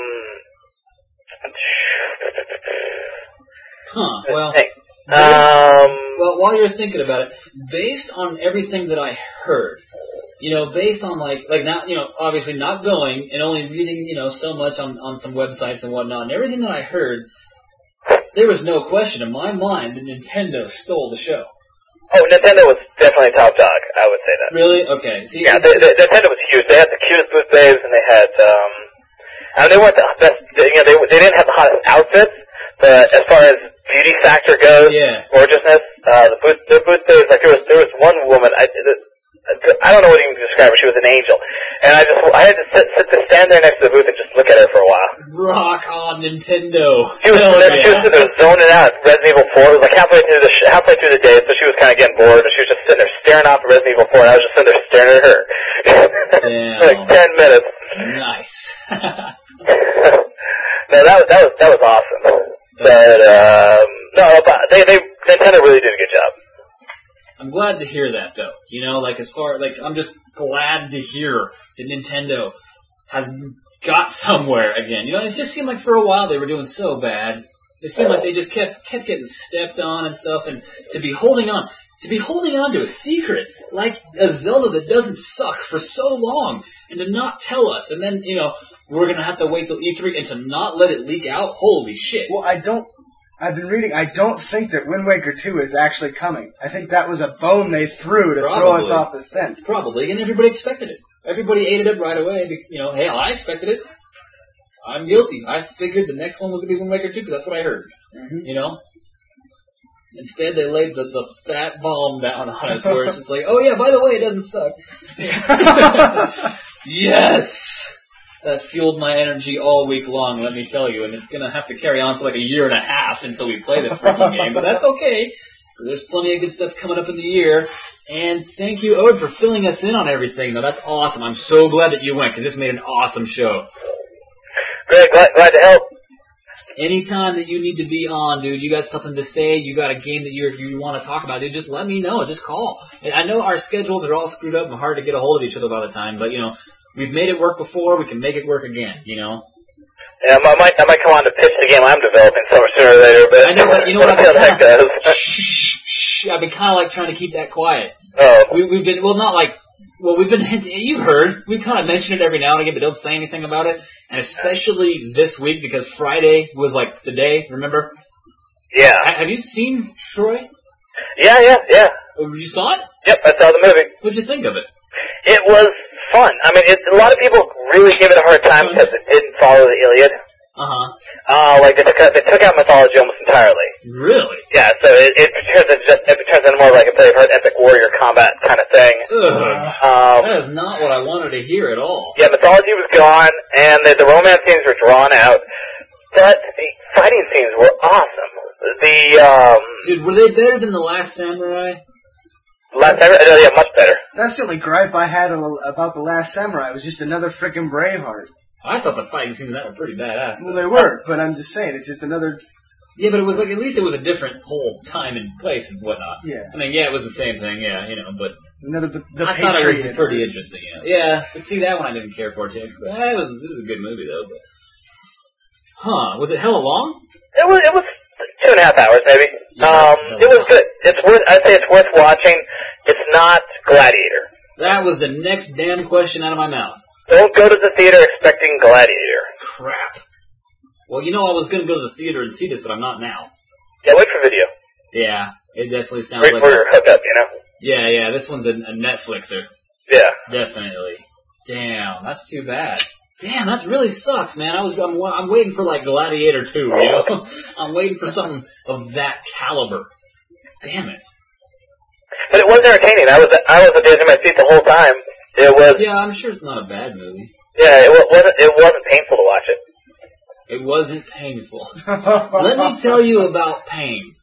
Huh, well... Thanks. Based, Um, well, while you're thinking about it, based on everything that I heard, you know, based on like, like not, you know, obviously not going and only reading, you know, so much on, on some websites and whatnot, and everything that I heard, there was no question in my mind that Nintendo stole the show. oh, Nintendo was definitely top dog. I would say that. Really? Okay. See, Yeah, they, they, Nintendo was huge. They had the cutest booth babes, and they had, um, I mean, they weren't the best. You know, they they didn't have the hottest outfits, but as far as beauty factor goes, Yeah. gorgeousness, uh, the booth the booth babes, like there was there was one woman. I I don't know what to even describe her. She was an angel, and I just I had to sit, sit to stand there next to the booth and just look at her for a while. rock on Nintendo. She was, Hell she was yeah. sitting there zoning out. Resident Evil four. It was like halfway through the sh- halfway through the day, so she was kind of getting bored, and she was just sitting there staring off at Resident Evil four, and I was just sitting there staring at her Damn. for like ten minutes. Nice. No, that was that was that was awesome. But um, no, but they they Nintendo really did a good job. I'm glad to hear that, though. You know, like, as far, like, I'm just glad to hear that Nintendo has got somewhere again. You know, it just seemed like for a while they were doing so bad. It seemed like they just kept kept getting stepped on and stuff, and to be holding on, to be holding on to a secret like a Zelda that doesn't suck for so long, and to not tell us, and then, you know, we're gonna have to wait till E three and to not let it leak out. Holy shit! Well, I don't. I've been reading. I don't think that Wind Waker two is actually coming. I think that was a bone they threw to Probably. throw us off the scent. Probably, and everybody expected it. Everybody ate it up right away. You know, hell, I expected it. I'm guilty. I figured the next one was going to be Wind Waker two because that's what I heard. Mm-hmm. You know? Instead, they laid the, the fat bomb down on us where it's just like, oh yeah, by the way, it doesn't suck. Yes! That fueled my energy all week long, let me tell you, and it's going to have to carry on for like a year and a half until we play the freaking game, but that's okay, because there's plenty of good stuff coming up in the year. And thank you, Ode, for filling us in on everything. Though that's awesome. I'm so glad that you went, because this made an awesome show. Great, glad, glad to help. Anytime that you need to be on, dude, you got something to say, you got a game that you you want to talk about, dude, just let me know. Just call. And I know our schedules are all screwed up and hard to get a hold of each other by the time, but, you know, we've made it work before. We can make it work again, you know? Yeah, I might, I might come on to pitch the game I'm developing sooner or later, but I know, but you know what I've we'll see been how that goes. Shh, shh, shh. I've been kind of like trying to keep that quiet. Oh. We, we've been, well, not like, well, we've been hinting, you've heard, we kind of mention it every now and again, but don't say anything about it. And especially this week, because Friday was like the day, remember? Yeah. Ha- have you seen Troy? Yeah, yeah, yeah. Oh, you saw it? Yep, I saw the movie. What'd you think of it? It was fun. I mean, it, a lot of people really give it a hard time because it didn't follow the Iliad. Uh-huh. Uh, like they took out, they took out mythology almost entirely. Really? Yeah, so it, it turns into just it turns into more like a Braveheart epic warrior combat kind of thing. Ugh. Um, That is not what I wanted to hear at all. yeah, mythology was gone, and the, the romance scenes were drawn out, but the fighting scenes were awesome. The um, Dude, were they better than The Last Samurai? last time, uh, yeah, much better. That's the only gripe I had about The Last Samurai. It was just another frickin' Braveheart. I thought the fighting scenes in that were pretty badass. Well, they were, but I'm just saying, it's just another... Yeah, but it was like, at least it was a different whole time and place and whatnot. Yeah. I mean, yeah, it was the same thing, yeah, you know, but Another the, the I thought it was Patriot. pretty interesting, yeah. Yeah, but see, that one I didn't care for, too. Eh, it, was, it was a good movie, though, but... Huh, was it hella long? It was it was two and a half hours, maybe. Yeah, um, that's it was good. It's worth. I'd say it's worth watching. It's not Gladiator. That was the next damn question out of my mouth. Don't go to the theater expecting Gladiator. Crap. Well, you know I was going to go to the theater and see this, but I'm not now. Yeah, wait for video. Yeah, it definitely sounds Wait like... for your hookup, you know? Yeah, yeah, this one's a, a Netflixer. Yeah. Definitely. Damn, that's too bad. Damn, that really sucks, man. I was, I'm, I'm waiting for, like, Gladiator two, you know? I'm waiting for something of that caliber. Damn it. But it was entertaining. I was I was at the edge of my seat the whole time. It was... Yeah, I'm sure it's not a bad movie. Yeah, it wa- wasn't, it wasn't painful to watch it. It wasn't painful. Let me tell you about pain.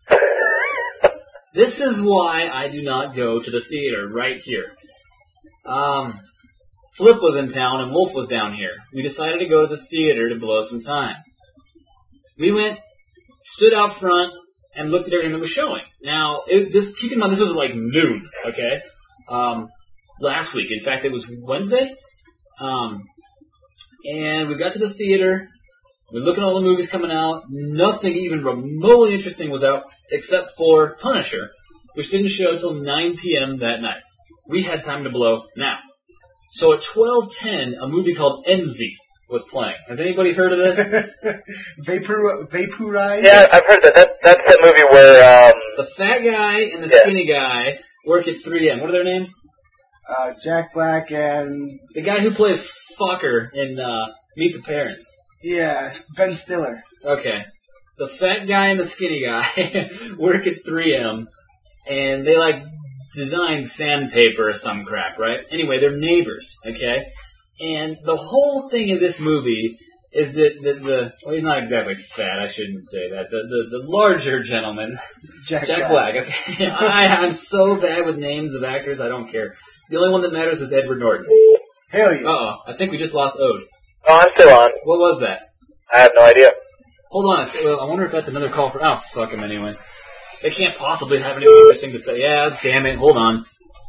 This is why I do not go to the theater right here. Um, Flip was in town and Wolf was down here. We decided to go to the theater to blow some time. We went, stood out front, and looked at everything that was showing. Now, it, this keep in mind, this was like noon, okay? Um, last week. In fact, it was Wednesday. Um, and we got to the theater. We looked at all the movies coming out. Nothing even remotely interesting was out except for Punisher, which didn't show until nine p.m. that night. We had time to blow now. So at twelve ten, a movie called Envy was playing. Has anybody heard of this? Vapor, vaporize? Yeah, I've heard that. that that's the movie where... Um, The fat guy and the Yeah. skinny guy work at three M. What are their names? Uh, Jack Black and, The guy who plays Fokker in uh, Meet the Parents. yeah, Ben Stiller. Okay. The fat guy and the skinny guy work at three M, and they, like, design sandpaper or some crap, right? Anyway, they're neighbors, okay? And the whole thing of this movie is that the, the well, he's not exactly fat, I shouldn't say that. The the, the larger gentleman, Jack, Jack Black. Black, okay? I, I'm so bad with names of actors, I don't care. The only one that matters is Edward Norton. Hell yeah. Uh-oh, I think we just lost Ode. oh, I'm still on. What was that? I have no idea. Hold on a second. Well, I wonder if that's another call for... Oh, fuck him anyway. They can't possibly have anything interesting to say. Yeah, damn it. Hold on.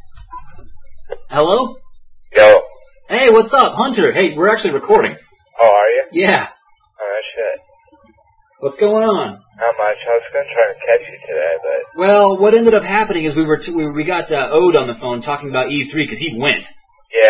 Hello? Yo. Hey, what's up? Hunter. Hey, we're actually recording. Oh, are you? Yeah. Oh, shit. What's going on? Not much. I was going to try to catch you today, but... Well, what ended up happening is we were t- we, we got uh, Ode on the phone talking about E three because he went. Yeah,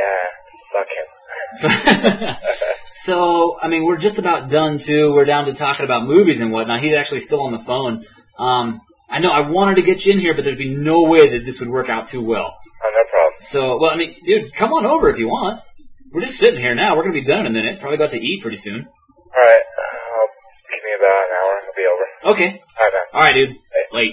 yeah. Fuck him. So, I mean, we're just about done, too. We're down to talking about movies and whatnot. He's actually still on the phone. Um, I know I wanted to get you in here, but there'd be no way that this would work out too well. Oh, no problem. So, well, I mean, dude, come on over if you want. We're just sitting here now. We're going to be done in a minute. Probably about to eat pretty soon. Alright. Uh, give me about an hour. I'll be over. Okay. Alright, man. All right, dude. Wait.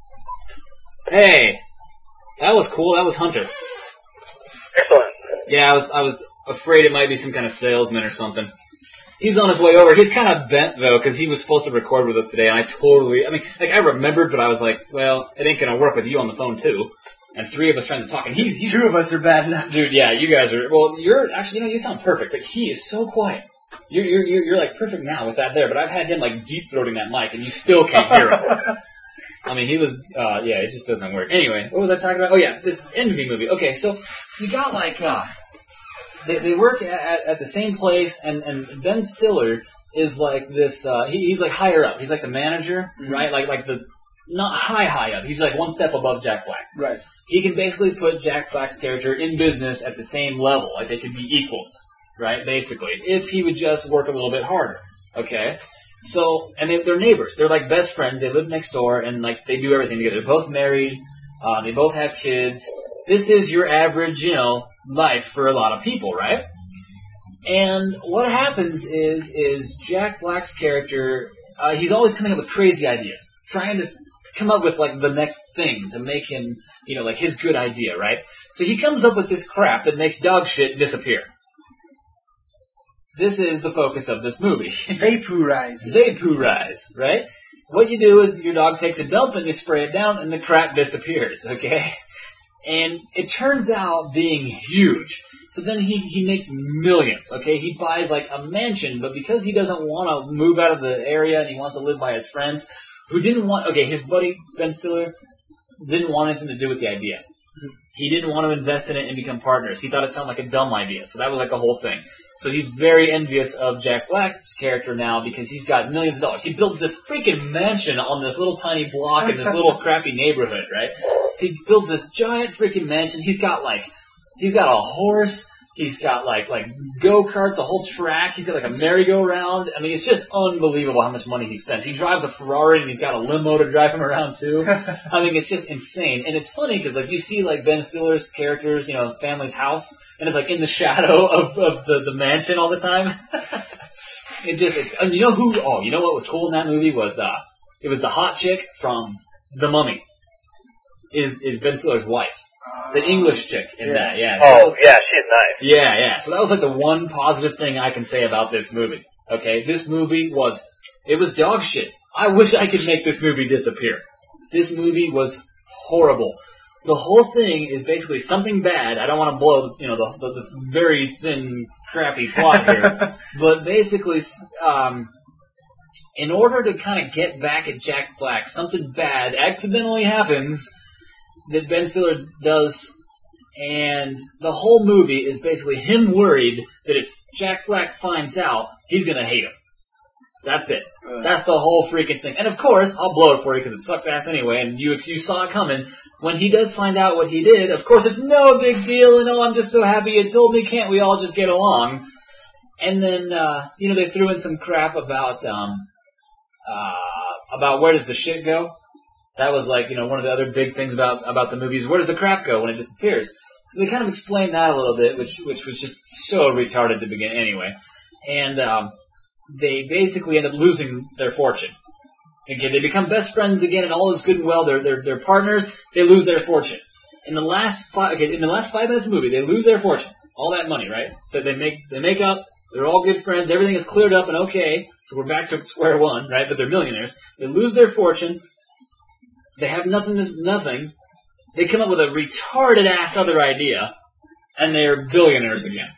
Hey. That was cool. That was Hunter. Excellent. Yeah, I was I was afraid it might be some kind of salesman or something. He's on his way over. He's kind of bent, though, because he was supposed to record with us today, and I totally... I mean, like, I remembered, but I was like, well, it ain't going to work with you on the phone, too. And three of us trying to talk, and he's... he's Two of us are bad enough. Dude, yeah, you guys are... Well, you're... Actually, you know, you sound perfect, but he is so quiet. You're, you're, you're, you're like, perfect now with that there, but I've had him, like, deep-throating that mic, and you still can't hear him. I mean, he was... Uh, yeah, it just doesn't work. Anyway, what was I talking about? Oh, yeah, this Envy movie. Okay, so you got, like... Uh, they, they work at, at the same place, and, and Ben Stiller is, like, this... Uh, he, he's, like, higher up. He's, like, the manager, mm-hmm. right? Like, like the... Not high, high up. He's, like, one step above Jack Black. Right. He can basically put Jack Black's character in business at the same level. Like, they could be equals, right, basically, if he would just work a little bit harder, okay? So, and they, they're neighbors. They're, like, best friends. They live next door, and, like, they do everything together. They're both married. Uh, they both have kids. This is your average, you know, life for a lot of people, right? And what happens is, is Jack Black's character, uh, he's always coming up with crazy ideas, trying to come up with, like, the next thing to make him, you know, like, his good idea, right? So he comes up with this crap that makes dog shit disappear. This is the focus of this movie. Vaporize. Vaporize, right? What you do is your dog takes a dump and you spray it down and the crap disappears, okay? And it turns out being huge. So then he, he makes millions, okay? He buys, like, a mansion, but because he doesn't want to move out of the area and he wants to live by his friends, who didn't want... Okay, his buddy, Ben Stiller, didn't want anything to do with the idea. He didn't want to invest in it and become partners. He thought it sounded like a dumb idea. So that was like a whole thing. So he's very envious of Jack Black's character now because he's got millions of dollars. He builds this freaking mansion on this little tiny block in this little crappy neighborhood, right? He builds this giant freaking mansion. He's got like, he's got a horse. He's got like like go-karts, a whole track. He's got like a merry-go-round. I mean, it's just unbelievable how much money he spends. He drives a Ferrari and he's got a limo to drive him around too. I mean, it's just insane. And it's funny because like you see like Ben Stiller's characters, you know, family's house, and it's like in the shadow of, of the, the mansion all the time. It just, it's, and you know who, oh, you know what was cool in that movie was, uh, it was the hot chick from The Mummy. Is, is Ben Stiller's wife. The English chick in Yeah. that, yeah. Oh, That was- yeah, she's nice. Yeah, yeah. So that was like the one positive thing I can say about this movie. Okay, this movie was, it was dog shit. I wish I could make this movie disappear. This movie was horrible. The whole thing is basically something bad. I don't want to blow, you know, the, the, the very thin, crappy plot here. But basically, um, in order to kind of get back at Jack Black, something bad accidentally happens that Ben Stiller does, and the whole movie is basically him worried that if Jack Black finds out, he's going to hate him. That's it. That's the whole freaking thing. And of course, I'll blow it for you because it sucks ass anyway, and you you saw it coming. When he does find out what he did, of course it's no big deal, and oh, I'm just so happy you told me, can't we all just get along? And then, uh, you know, they threw in some crap about, um, uh, about where does the shit go? That was like, you know, one of the other big things about, about the movies. Where does the crap go when it disappears? So they kind of explained that a little bit, which which was just so retarded to begin anyway. And um, they basically end up losing their fortune. Okay, they become best friends again, and all is good and well. They're they're they're partners. They lose their fortune in the last five. Okay, in the last five minutes of the movie, they lose their fortune, all that money, right? That they make they make up. They're all good friends. Everything is cleared up and okay. So we're back to square one, right? But they're millionaires. They lose their fortune. They have nothing. Nothing. They come up with a retarded ass other idea, and they're billionaires again.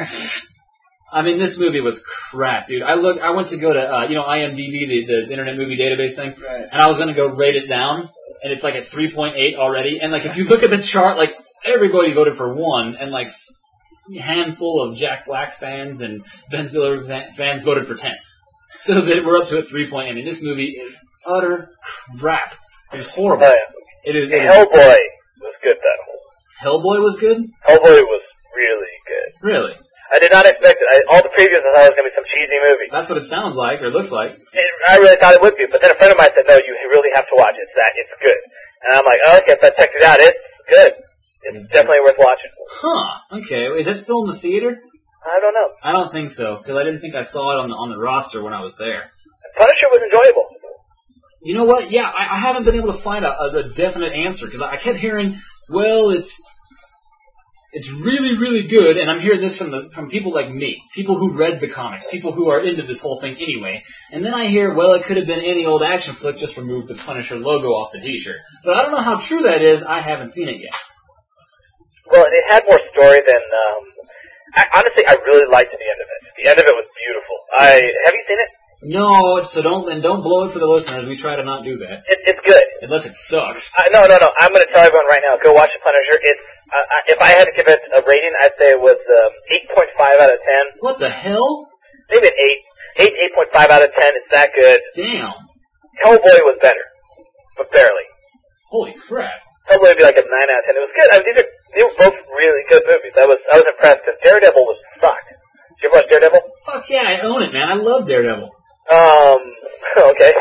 I mean, this movie was crap, dude. I look. I went to go to uh, you know I M D B, the, the Internet Movie Database thing, Right. and I was gonna go rate it down, and it's like at three point eight already. And like if you look at the chart, like everybody voted for one, and like a handful of Jack Black fans and Ben Stiller fa- fans voted for ten. So that we're up to a three point eight. I mean, this movie is utter crap. It is horrible. Oh, yeah. It is. It is Hellboy was good, though. Hellboy was good. Hellboy was really good. Really? I did not expect it. I, all the previews, I thought it was going to be some cheesy movie. That's what it sounds like, or looks like. It, I really thought it would be, but then a friend of mine said, no, you really have to watch it. It's that, it's good. And I'm like, oh, okay, if I checked it out, it's good. It's definitely worth watching. Huh. Okay. Is it still in the theater? I don't know. I don't think so, because I didn't think I saw it on the on the roster when I was there. Punisher was enjoyable. You know what? Yeah, I, I haven't been able to find a, a, a definite answer because I, I kept hearing, well, it's it's really, really good, and I'm hearing this from the from people like me, people who read the comics, people who are into this whole thing anyway. And then I hear, well, it could have been any old action flick, just remove the Punisher logo off the T-shirt. But I don't know how true that is. I haven't seen it yet. Well, it had more story than. Um, I, honestly, I really liked the end of it. The end of it was beautiful. I have you seen it? No, so don't and don't blow it for the listeners. We try to not do that it it's good. unless it sucks. Uh, no, no, no. I'm going to tell everyone right now. Go watch The Punisher. It's uh, I, if I had to give it a rating, I'd say it was um, eight point five out of ten. What the hell? Maybe an eight. eight, eight point five out of ten. It's that good. Damn! Hellboy was better, but barely. Holy crap! Hellboy would be like a nine out of ten. It was good. I mean, these are they were both really good movies. I was I was impressed because Daredevil was sucked. Did you ever watch Daredevil? Fuck yeah, I own it, man. I love Daredevil. Um. Okay.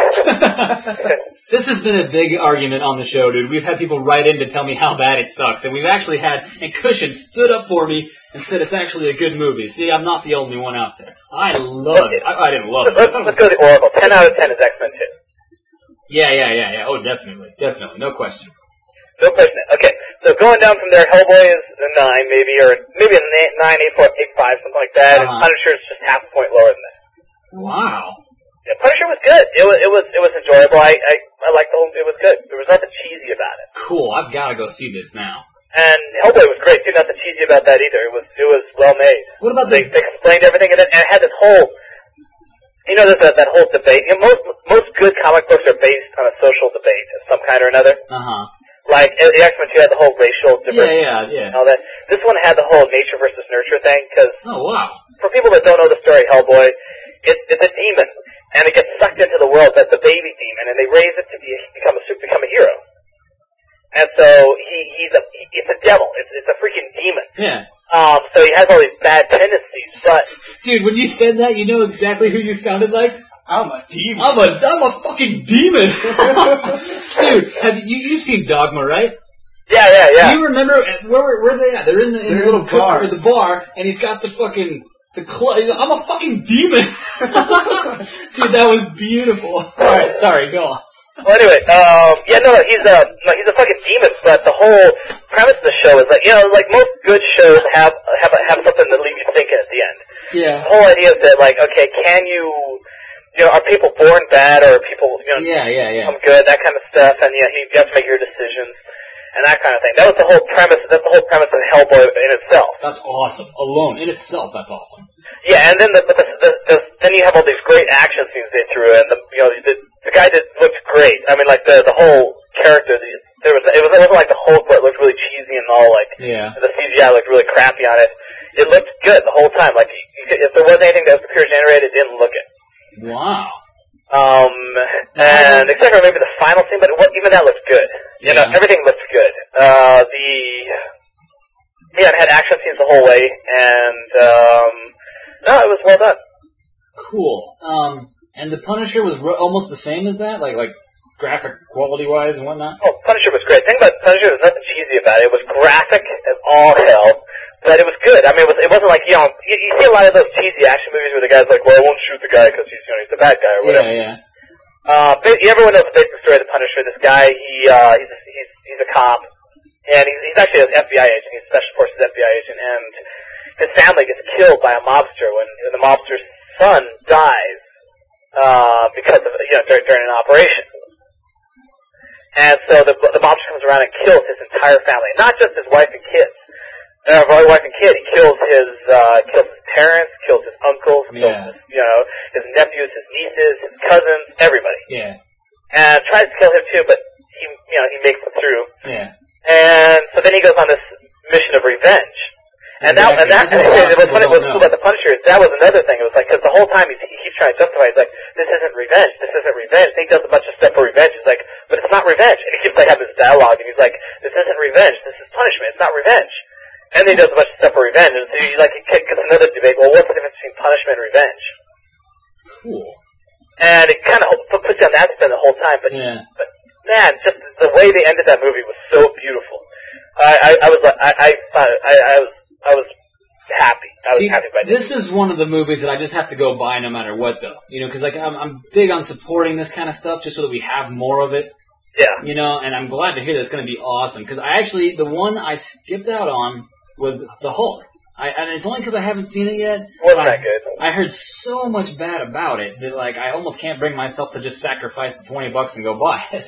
This has been a big argument on the show, dude. We've had people write in to tell me how bad it sucks, and we've actually had, and Cushion stood up for me and said it's actually a good movie. See, I'm not the only one out there. I love it. I, I didn't love it. Let's, let's go to the Oracle. ten out of ten is X-Men two. Yeah, yeah, yeah, yeah. Oh, definitely. Definitely. No question. No question. Okay, so going down from there, Hellboy is a nine, maybe, or maybe a nine, eight, four, eight, five, something like that. Uh-huh. And Punisher is just half a point lower than that. Wow. Yeah, Punisher was good. It was, it was, it was enjoyable. I, I, I liked the whole. It was good. There was nothing cheesy about it. Cool. I've got to go see this now. And Hellboy was great too. Nothing cheesy about that either. It was, it was well made. What about They, this? they explained everything, and it, and it had this whole. You know, there's that, that whole debate. You know, most most good comic books are based on a social debate of some kind or another. Uh huh. Like, the X-Men two had the whole racial diversity Yeah, yeah, yeah. and all that. This one had the whole nature versus nurture thing, because Oh, wow. for people that don't know the story, Hellboy, it, it's a demon, and it gets sucked into the world as the baby demon, and they raise it to be become a become a hero. And so he he's a he, it's a devil. It's it's a freaking demon. Yeah. Um, so he has all these bad tendencies, but Dude, when you said that, you know exactly who you sounded like? I'm a demon. I'm a, I'm a fucking demon. Dude, have you, you've seen Dogma, right? yeah, yeah, yeah. Do you remember, where, where are they at? They're in the, in They're the in little the cook- bar. or the bar, and he's got the fucking, the cl- I'm a fucking demon. Dude, that was beautiful. Alright, sorry, go on. Well, anyway, um, yeah, no, no, he's a no, he's a fucking demon. But the whole premise of the show is like, you know, like most good shows have have have something that leaves you thinking at the end. Yeah. The whole idea is that, like, okay, can you, you know, are people born bad or are people, you know, Yeah, yeah, yeah. become good, that kind of stuff, and yeah, you have to make your decisions and that kind of thing. That was the whole premise. That's the whole premise of Hellboy in itself. That's awesome. Alone, in itself, that's awesome. Yeah, and then the, but the, the, the then you have all these great action scenes they threw in. The you know the, the guy that looked great. I mean, like the the whole character. The, there was it was it wasn't like the Hulk where it looked really cheesy and all like Yeah. the C G I looked really crappy on it. It looked good the whole time. Like you could, if there wasn't anything that was computer generated, it didn't look it. Wow. Um, and except for maybe the final scene, but what, even that looked good. You know, Yeah. everything looked good. Uh, the yeah, it had action scenes the whole way, and um, no, it was well done. Cool. Um, and the Punisher was ro- almost the same as that, like like graphic quality wise and whatnot. Oh, Punisher was great. The thing about Punisher, there's nothing cheesy about it. It was graphic as all hell, but it was good. I mean, it, was, it wasn't like, you know, you, you see a lot of those cheesy action movies where the guy's like, well, I won't shoot the guy because he's, you know, he's the bad guy or whatever. Yeah, yeah. Uh, but everyone knows the basic story of the Punisher. This guy, he, uh, he's a, he's, he's a cop, and he's, he's actually an F B I agent. He's a Special Forces F B I agent, and his family gets killed by a mobster when, when the mobster's son dies, uh, because of, you know, during, during an operation. And so the, the mobster comes around and kills his entire family, not just his wife and kids. Uh, his wife and kid. He kills his, uh, kills his parents, kills his uncles, kills Yeah. his, you know, his nephews, his nieces, his cousins, everybody. Yeah. And tries to kill him too, but he, you know, he makes it through. Yeah. And so then he goes on this mission of revenge. And that, and that, Exactly. That's what a lot of and what's funny, people what's don't cool know. about the Punisher is that was another thing. It was like, cause the whole time he, he keeps trying to justify, he's like, this isn't revenge, this isn't revenge. And he does a bunch of stuff for revenge. He's like, but it's not revenge. And he keeps like having this dialogue, and he's like, this isn't revenge, this is punishment, it's not revenge. And then he does a bunch of stuff for revenge, and so he like, he gets another debate, well, what's the difference between punishment and revenge? Cool. And it kind of puts you on that spin the whole time, but, Yeah. but man, just the way they ended that movie was so beautiful. I, I, I was like, I, I, I, I was, I was happy. I was See, happy by this is one of the movies that I just have to go buy no matter what, though. You know, because like I'm, I'm big on supporting this kind of stuff just so that we have more of it. Yeah. You know, and I'm glad to hear that it's going to be awesome. Because I actually, the one I skipped out on was the Hulk. I, and it's only because I haven't seen it yet. Wasn't but that I, good? I heard so much bad about it that like I almost can't bring myself to just sacrifice the twenty bucks and go buy it.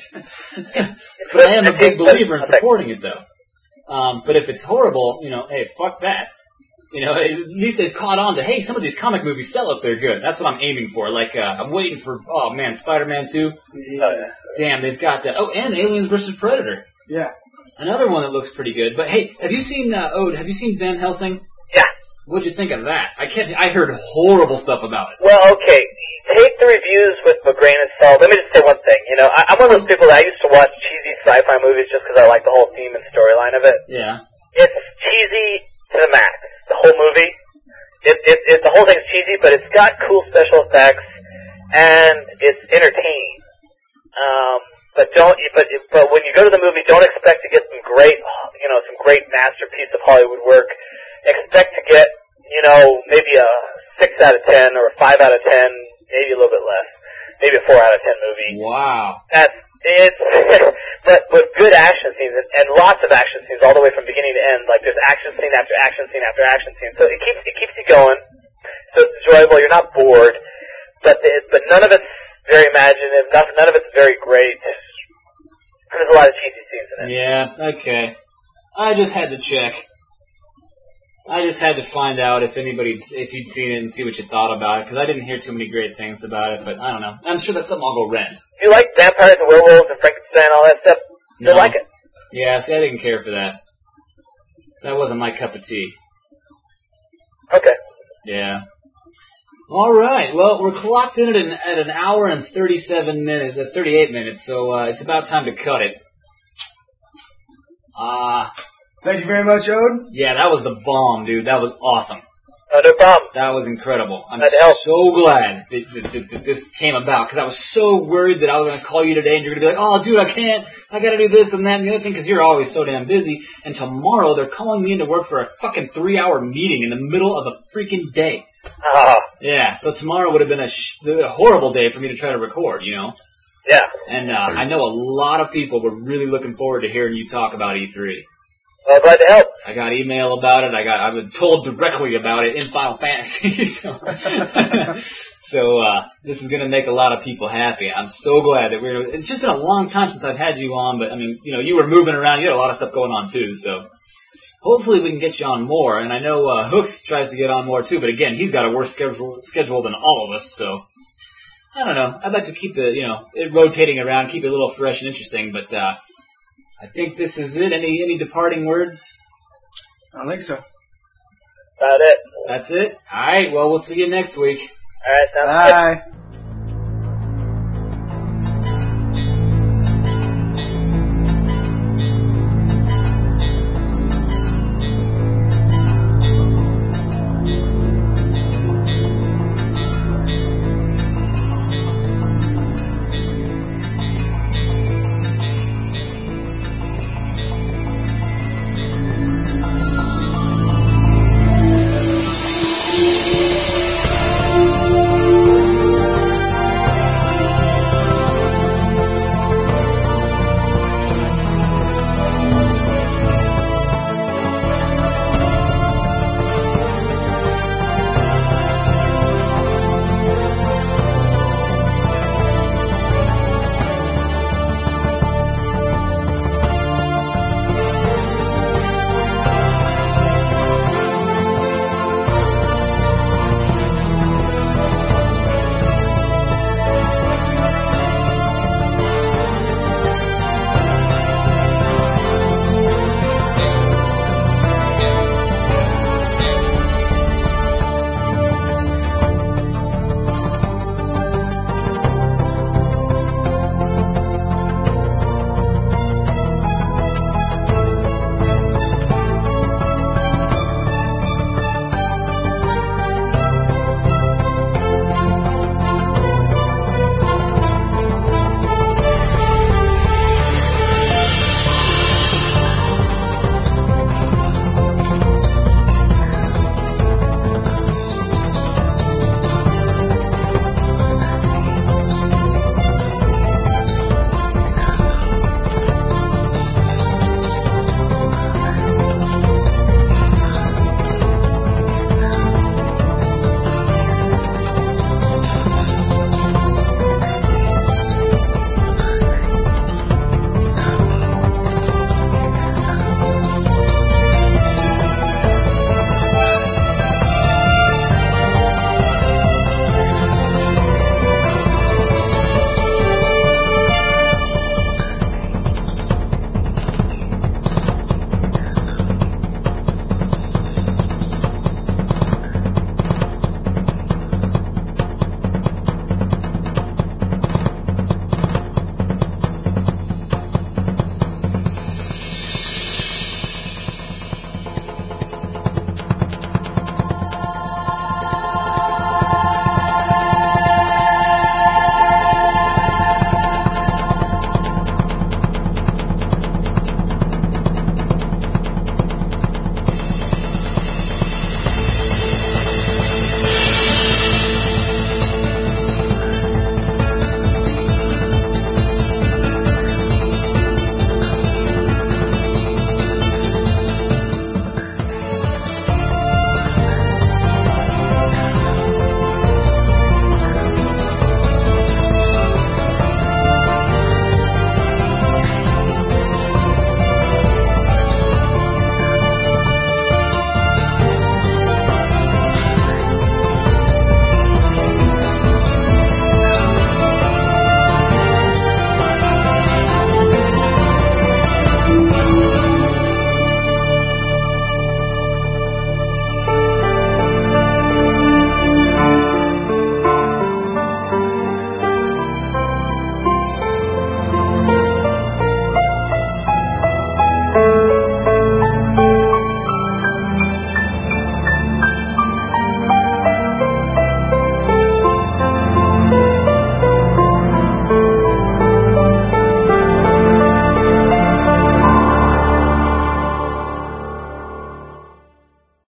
But I am a big believer in supporting it, though. Um, but if it's horrible, you know, hey, fuck that. You know, at least they've caught on to, hey, some of these comic movies sell if they're good. That's what I'm aiming for. Like, uh, I'm waiting for, oh man, Spider-Man two. Oh, yeah. Damn, they've got, uh, oh, and Aliens versus Predator. Yeah. Another one that looks pretty good. But hey, have you seen, uh, oh, have you seen Van Helsing? Yeah. What'd you think of that? I kept, I heard horrible stuff about it. Well, okay. Take the reviews with a grain of salt. Let me just say one thing. You know, I, I'm one of those people that I used to watch cheesy sci-fi movies just because I like the whole theme and storyline of it. Yeah. It's cheesy to the max. The whole movie. It, it, it, the whole thing's cheesy, but it's got cool special effects, and it's entertaining. Um, but don't, but, but when you go to the movie, don't expect to get some great, you know, some great masterpiece of Hollywood work. Expect to get, you know, maybe a six out of ten or a five out of ten, maybe a little bit less. Maybe a four out of ten movie. Wow. That's, it's, but with good action scenes and, and lots of action scenes all the way from beginning to end. Like there's action scene after action scene after action scene. So it keeps it keeps you going. So it's enjoyable. You're not bored. But the, but none of it's very imaginative. None, none of it's very great. There's a lot of cheesy scenes in it. Yeah. Okay. I just had to check. I just had to find out if anybody, if you'd seen it and see what you thought about it, because I didn't hear too many great things about it, but I don't know. I'm sure that's something I'll go rent. If you like vampires and werewolves and Frankenstein and all that stuff, you'll No. like it. Yeah, see, I didn't care for that. That wasn't my cup of tea. Okay. Yeah. All right. Well, we're clocked in at an, at an hour and thirty-seven minutes, uh, thirty-eight minutes, so uh, it's about time to cut it. Uh, Thank you very much, Ode. yeah, that was the bomb, dude. That was awesome. Oh, no problem. That was incredible. I'm Glad to help. so glad that, that, that, that this came about, because I was so worried that I was going to call you today and you're going to be like, oh, dude, I can't. I got to do this and that and the other thing, because you're always so damn busy. And tomorrow they're calling me into work for a fucking three-hour meeting in the middle of a freaking day. Oh, Yeah, so tomorrow would have been a, sh- a horrible day for me to try to record, you know? yeah. And uh, I know a lot of people were really looking forward to hearing you talk about E three. Well, glad to help. I got email about it. I got I've been told directly about it in Final Fantasy. so so uh, this is going to make a lot of people happy. I'm so glad that we're. It's just been a long time since I've had you on, but I mean, you know, you were moving around. You had a lot of stuff going on too. So hopefully we can get you on more. And I know uh, Hooks tries to get on more too, but again, he's got a worse schedule schedule than all of us. So I don't know. I'd like to keep the you know it rotating around, keep it a little fresh and interesting, but. Uh, I think this is it. Any any departing words? I don't think so. About it. That's it? Alright, well, we'll see you next week. All right, sounds good. Bye.